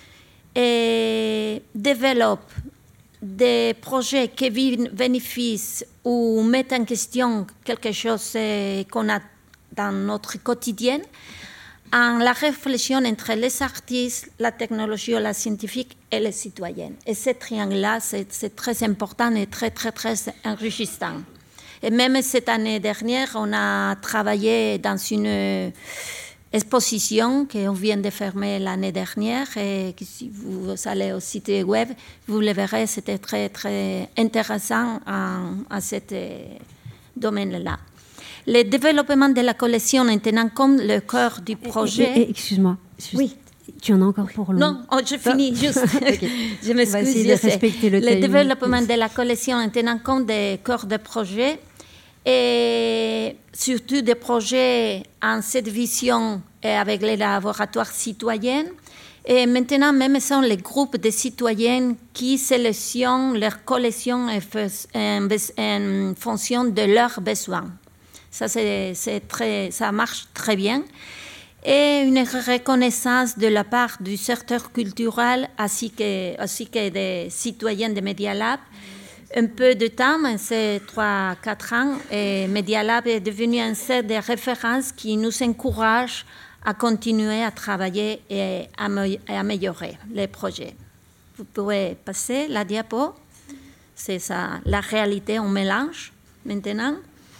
et développe des projets qui bénéficient ou mettent en question quelque chose qu'on a dans notre quotidien, en la réflexion entre les artistes, la technologie, la scientifique et les citoyens. Et ce triangle-là, c'est très important et très, très, très enrichissant. Et même cette année dernière, on a travaillé dans une exposition qu'on vient de fermer l'année dernière et que si vous allez au site web, vous le verrez, c'était très, très intéressant en, en ce domaine-là. Le développement de la collection en tenant compte le cœur du projet... Et, et, excuse-moi. Oui. Tu en as encore pour le Non, oh, je finis juste. Okay. Je m'excuse. On va essayer de respecter le, le développement de la collection en tenant compte des cœurs de projet et surtout des projets en cette vision et avec les laboratoires citoyens. Et maintenant, même sont les groupes de citoyens qui sélectionnent leur collection en fonction de leurs besoins. Ça, c'est, c'est très, ça marche très bien. Et une reconnaissance de la part du secteur culturel ainsi que, ainsi que des citoyens de Media Lab. Un peu de temps, c'est trois quatre ans, et Media Lab est devenu un set de références qui nous encourage à continuer à travailler et à améliorer les projets. Vous pouvez passer la diapo. C'est ça, la réalité en mélange maintenant.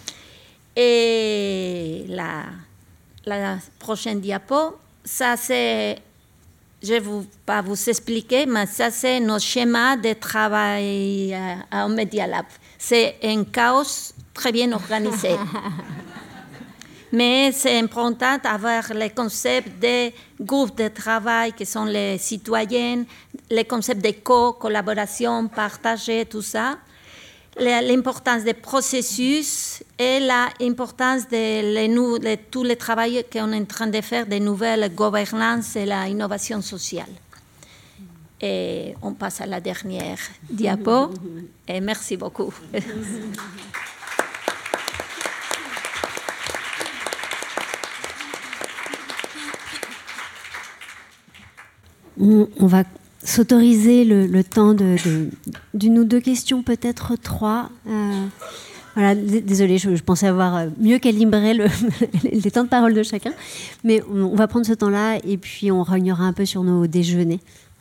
Et la, la prochaine diapo, ça c'est, je ne vais pas vous expliquer, mais ça c'est notre schéma de travail au Media Lab. C'est un chaos très bien organisé. Mais c'est important d'avoir les concepts des groupes de travail qui sont les citoyens, les concepts de co-collaboration, partager, tout ça. L'importance des processus et l'importance de, les, de tout le travail qu'on est en train de faire de nouvelles gouvernances et l'innovation sociale. Et on passe à la dernière diapo. Et merci beaucoup. On, on va s'autoriser le, le temps de, de, d'une ou deux questions, peut-être trois. Euh, voilà, d- désolée, je, je pensais avoir mieux calibré le, les temps de parole de chacun, mais on, on va prendre ce temps-là et puis on rognera un peu sur nos déjeuners.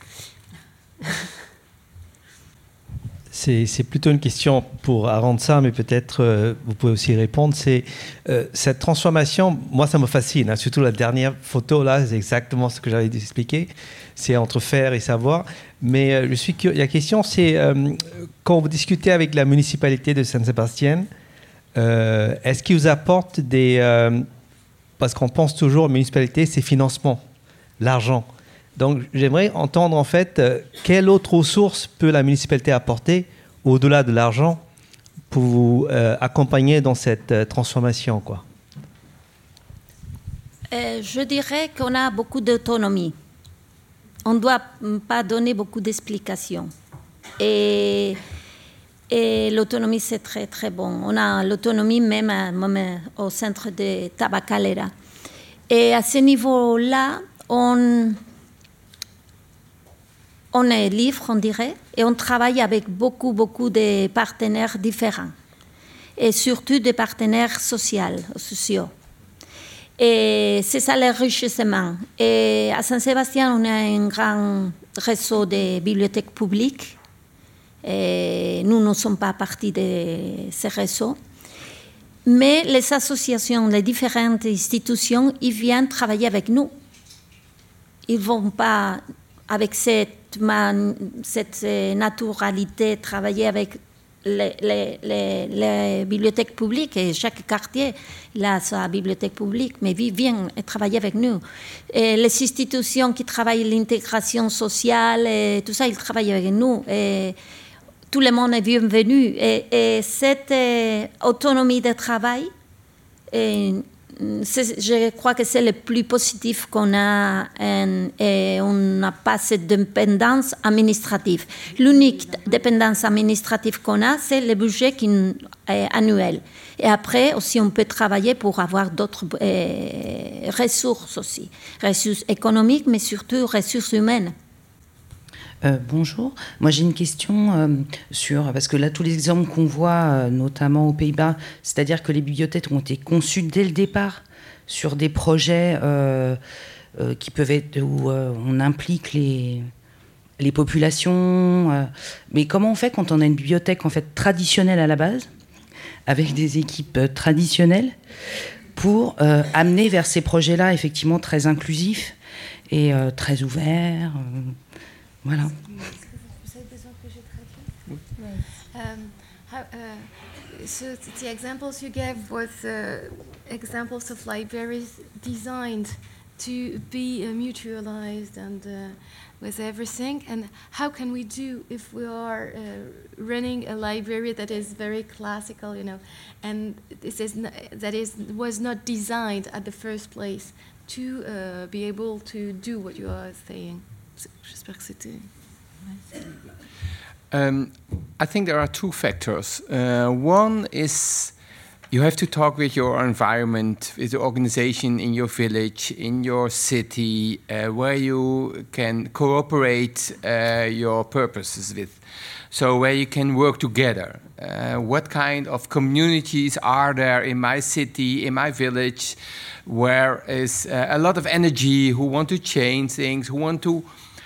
C'est, c'est plutôt une question pour Arantxa, mais peut-être euh, vous pouvez aussi répondre. C'est euh, cette transformation, moi ça me fascine, hein, surtout la dernière photo là, c'est exactement ce que j'avais expliqué. C'est entre faire et savoir. Mais euh, je suis curieux. La question, c'est euh, quand vous discutez avec la municipalité de Saint-Sébastien, euh, est-ce qu'ils vous apportent des... Euh, parce qu'on pense toujours, municipalité, c'est financement, l'argent. Donc, j'aimerais entendre, en fait, euh, quelle autre ressource peut la municipalité apporter, au-delà de l'argent, pour vous euh, accompagner dans cette euh, transformation, quoi. Euh, je dirais qu'on a beaucoup d'autonomie. On ne doit pas donner beaucoup d'explications. Et, et l'autonomie, c'est très, très bon. On a l'autonomie même, même au centre de Tabacalera. Et à ce niveau-là, on, on est libre, on dirait, et on travaille avec beaucoup, beaucoup de partenaires différents. Et surtout des partenaires sociaux, sociaux. Et c'est ça l'enrichissement. Et à Saint-Sébastien, on a un grand réseau de bibliothèques publiques. Et nous ne sommes pas partie de ce réseau. Mais les associations, les différentes institutions, ils viennent travailler avec nous. Ils ne vont pas, avec cette, man, cette naturalité, travailler avec Les, les, les, les bibliothèques publiques, et chaque quartier il a sa bibliothèque publique, mais ils viennent travailler avec nous. Et les institutions qui travaillent l'intégration sociale, et tout ça, ils travaillent avec nous. Et tout le monde est bienvenu. Et, et cette euh, autonomie de travail, et je crois que c'est le plus positif qu'on a en, et on n'a pas cette dépendance administrative. L'unique dépendance administrative qu'on a, c'est le budget qui est annuel. Et après, aussi, on peut travailler pour avoir d'autres euh, ressources aussi. Ressources économiques, mais surtout ressources humaines. Euh, bonjour, moi j'ai une question euh, sur, parce que là tous les exemples qu'on voit, euh, notamment aux Pays-Bas, c'est-à-dire que les bibliothèques ont été conçues dès le départ sur des projets euh, euh, qui peuvent être, où euh, on implique les, les populations, euh, mais comment on fait quand on a une bibliothèque en fait traditionnelle à la base, avec des équipes euh, traditionnelles, pour euh, amener vers ces projets-là effectivement très inclusifs et euh, très ouverts euh, Voilà. Um, how, uh, so the examples you gave was uh, examples of libraries designed to be uh, mutualized and uh, with everything. And how can we do if we are uh, running a library that is very classical, you know, and this is n- that is was not designed at the first place to uh, be able to do what you are saying. J'espère que c'était. Um, I think there are two factors. Uh, one is you have to talk with your environment, with the organization in your village, in your city, uh, where you can cooperate uh, your purposes with. So where you can work together. Uh, what kind of communities are there in my city, in my village, where is uh, a lot of energy, who want to change things, who want to...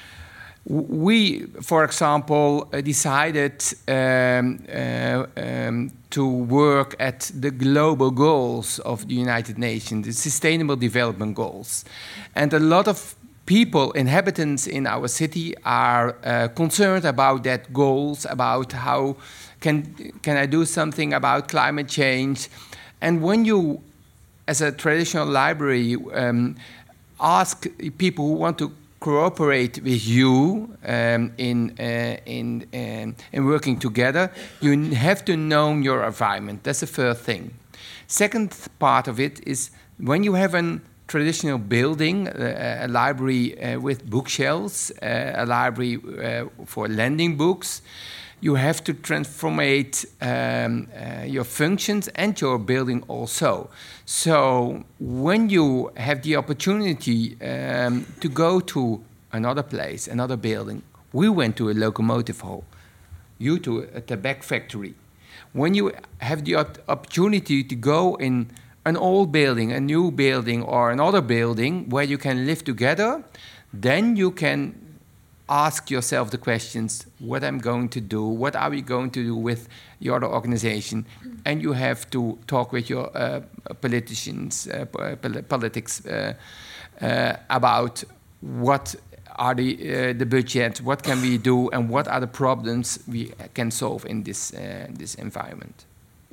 We, for example, uh, decided um, uh, um, to work at the global goals of the United Nations, the Sustainable Development Goals. And a lot of people, inhabitants in our city, are uh, concerned about that goals, about how can, can I do something about climate change. And when you, as a traditional library, um, ask people who want to cooperate with you um, in, uh, in, um, in working together, you have to know your environment. That's the first thing. Second part of it is when you have a traditional building, uh, a library uh, with bookshelves, uh, a library uh, for lending books, you have to transformate um, uh, your functions and your building also. So when you have the opportunity um, to go to another place, another building, we went to a locomotive hall, you to a tobacco factory. When you have the opportunity to go in an old building, a new building, or another building where you can live together, then you can ask yourself the questions, what I'm going to do, what are we going to do with your other organization, and you have to talk with your uh, politicians, uh, politics, uh, uh, about what are the, uh, the budget, what can we do, and what are the problems we can solve in this, uh, this environment.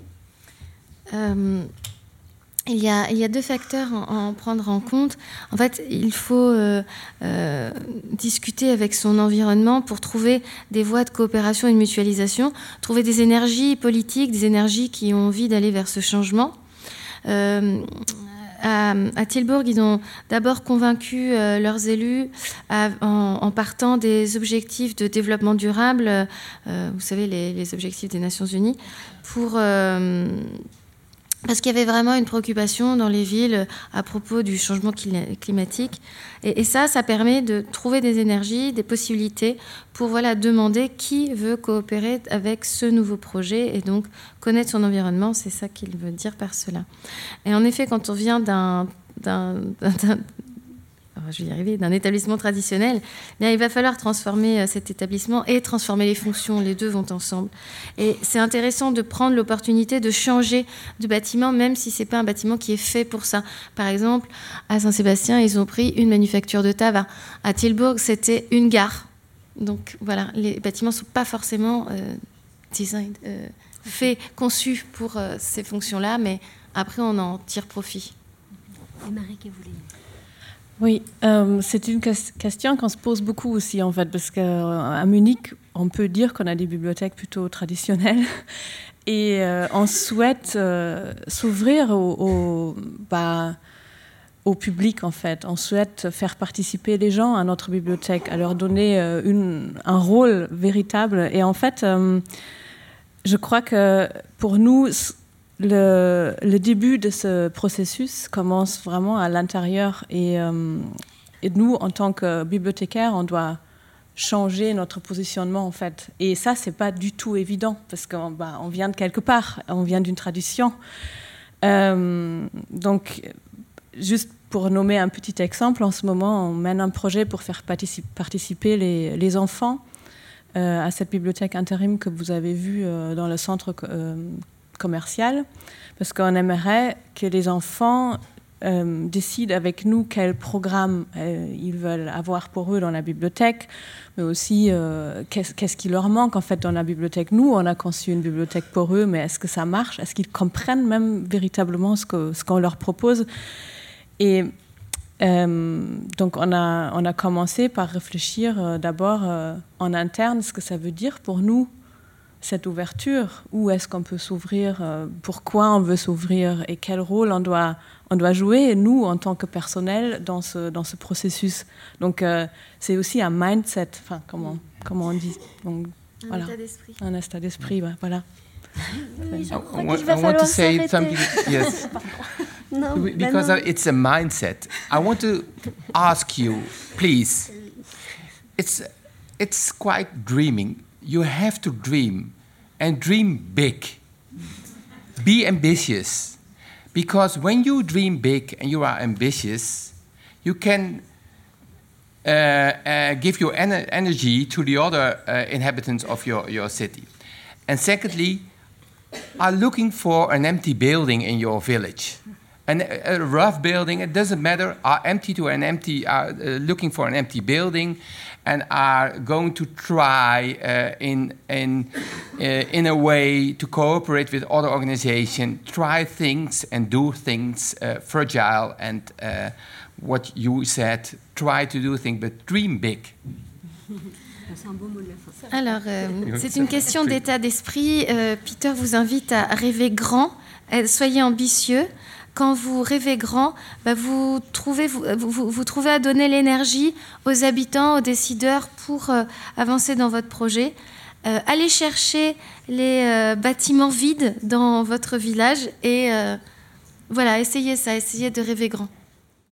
Um. Il y, a, il y a deux facteurs à en prendre en compte. En fait, il faut euh, euh, discuter avec son environnement pour trouver des voies de coopération et de mutualisation, trouver des énergies politiques, des énergies qui ont envie d'aller vers ce changement. Euh, à, à Tilburg, ils ont d'abord convaincu euh, leurs élus à, en, en partant des objectifs de développement durable, euh, vous savez, les, les objectifs des Nations Unies, pour... Euh, Parce qu'il y avait vraiment une préoccupation dans les villes à propos du changement climatique. Et, et ça, ça permet de trouver des énergies, des possibilités pour voilà, demander qui veut coopérer avec ce nouveau projet et donc connaître son environnement. C'est ça qu'il veut dire par cela. Et en effet, quand on vient d'un... d'un, d'un je vais y arriver, d'un établissement traditionnel, bien, il va falloir transformer cet établissement et transformer les fonctions. Les deux vont ensemble. Et c'est intéressant de prendre l'opportunité de changer de bâtiment, même si ce n'est pas un bâtiment qui est fait pour ça. Par exemple, à Saint-Sébastien, ils ont pris une manufacture de tabac. À Tilburg, c'était une gare. Donc voilà, les bâtiments ne sont pas forcément euh, designed, euh, faits, conçus pour euh, ces fonctions-là, mais après, on en tire profit. Et Marie, qui voulait... Oui, euh, c'est une question qu'on se pose beaucoup aussi, en fait, parce qu'à Munich, on peut dire qu'on a des bibliothèques plutôt traditionnelles. et euh, on souhaite euh, s'ouvrir au, au, bah, au public, en fait. On souhaite faire participer les gens à notre bibliothèque, à leur donner euh, une, un rôle véritable. Et en fait, euh, je crois que pour nous, le, le début de ce processus commence vraiment à l'intérieur. Et, euh, et nous, en tant que bibliothécaires, on doit changer notre positionnement, en fait. Et ça, c'est pas du tout évident, parce qu'on bah, on vient de quelque part, on vient d'une tradition. Euh, donc, juste pour nommer un petit exemple, en ce moment, on mène un projet pour faire particip- participer les, les enfants euh, à cette bibliothèque intérim que vous avez vue euh, dans le centre euh, commercial, parce qu'on aimerait que les enfants Euh, décident avec nous quel programme euh, ils veulent avoir pour eux dans la bibliothèque, mais aussi euh, qu'est-ce, qu'est-ce qui leur manque en fait dans la bibliothèque. Nous, on a conçu une bibliothèque pour eux, mais est-ce que ça marche? Est-ce qu'ils comprennent même véritablement ce, que, ce qu'on leur propose? Et euh, donc, on a, on a commencé par réfléchir euh, d'abord euh, en interne ce que ça veut dire pour nous, cette ouverture. Où est-ce qu'on peut s'ouvrir? euh, Pourquoi on veut s'ouvrir? Et quel rôle on doit, on doit jouer, nous, en tant que personnel, dans ce, dans ce processus. Donc, euh, c'est aussi un mindset, enfin, comment, comment on dit? Donc, un voilà. état d'esprit. Un état d'esprit, ouais, voilà. Oui, je I, crois want, qu'il va I want to falloir say s'arrêter. something. Yes. Non, Be- bah Because non. of- it's a mindset. I want to ask you, please. It's it's quite dreaming. You have to dream, and dream big. Be ambitious, because when you dream big and you are ambitious, you can uh, uh, give your ener- energy to the other uh, inhabitants of your, your city. And secondly, are looking for an empty building in your village. An, a rough building, it doesn't matter, are empty to an empty, are uh, looking for an empty building and are going to try uh, in, in, uh, in a way to cooperate with other organizations, try things and do things uh, fragile and uh, what you said, try to do things, but dream big. Alors, euh, c'est une question d'état d'esprit. Euh, Peter vous invite à rêver grand, euh, soyez ambitieux. Quand vous rêvez grand, bah vous, trouvez, vous, vous, vous trouvez à donner l'énergie aux habitants, aux décideurs pour euh, avancer dans votre projet. Euh, allez chercher les euh, bâtiments vides dans votre village et euh, voilà, essayez ça, essayez de rêver grand.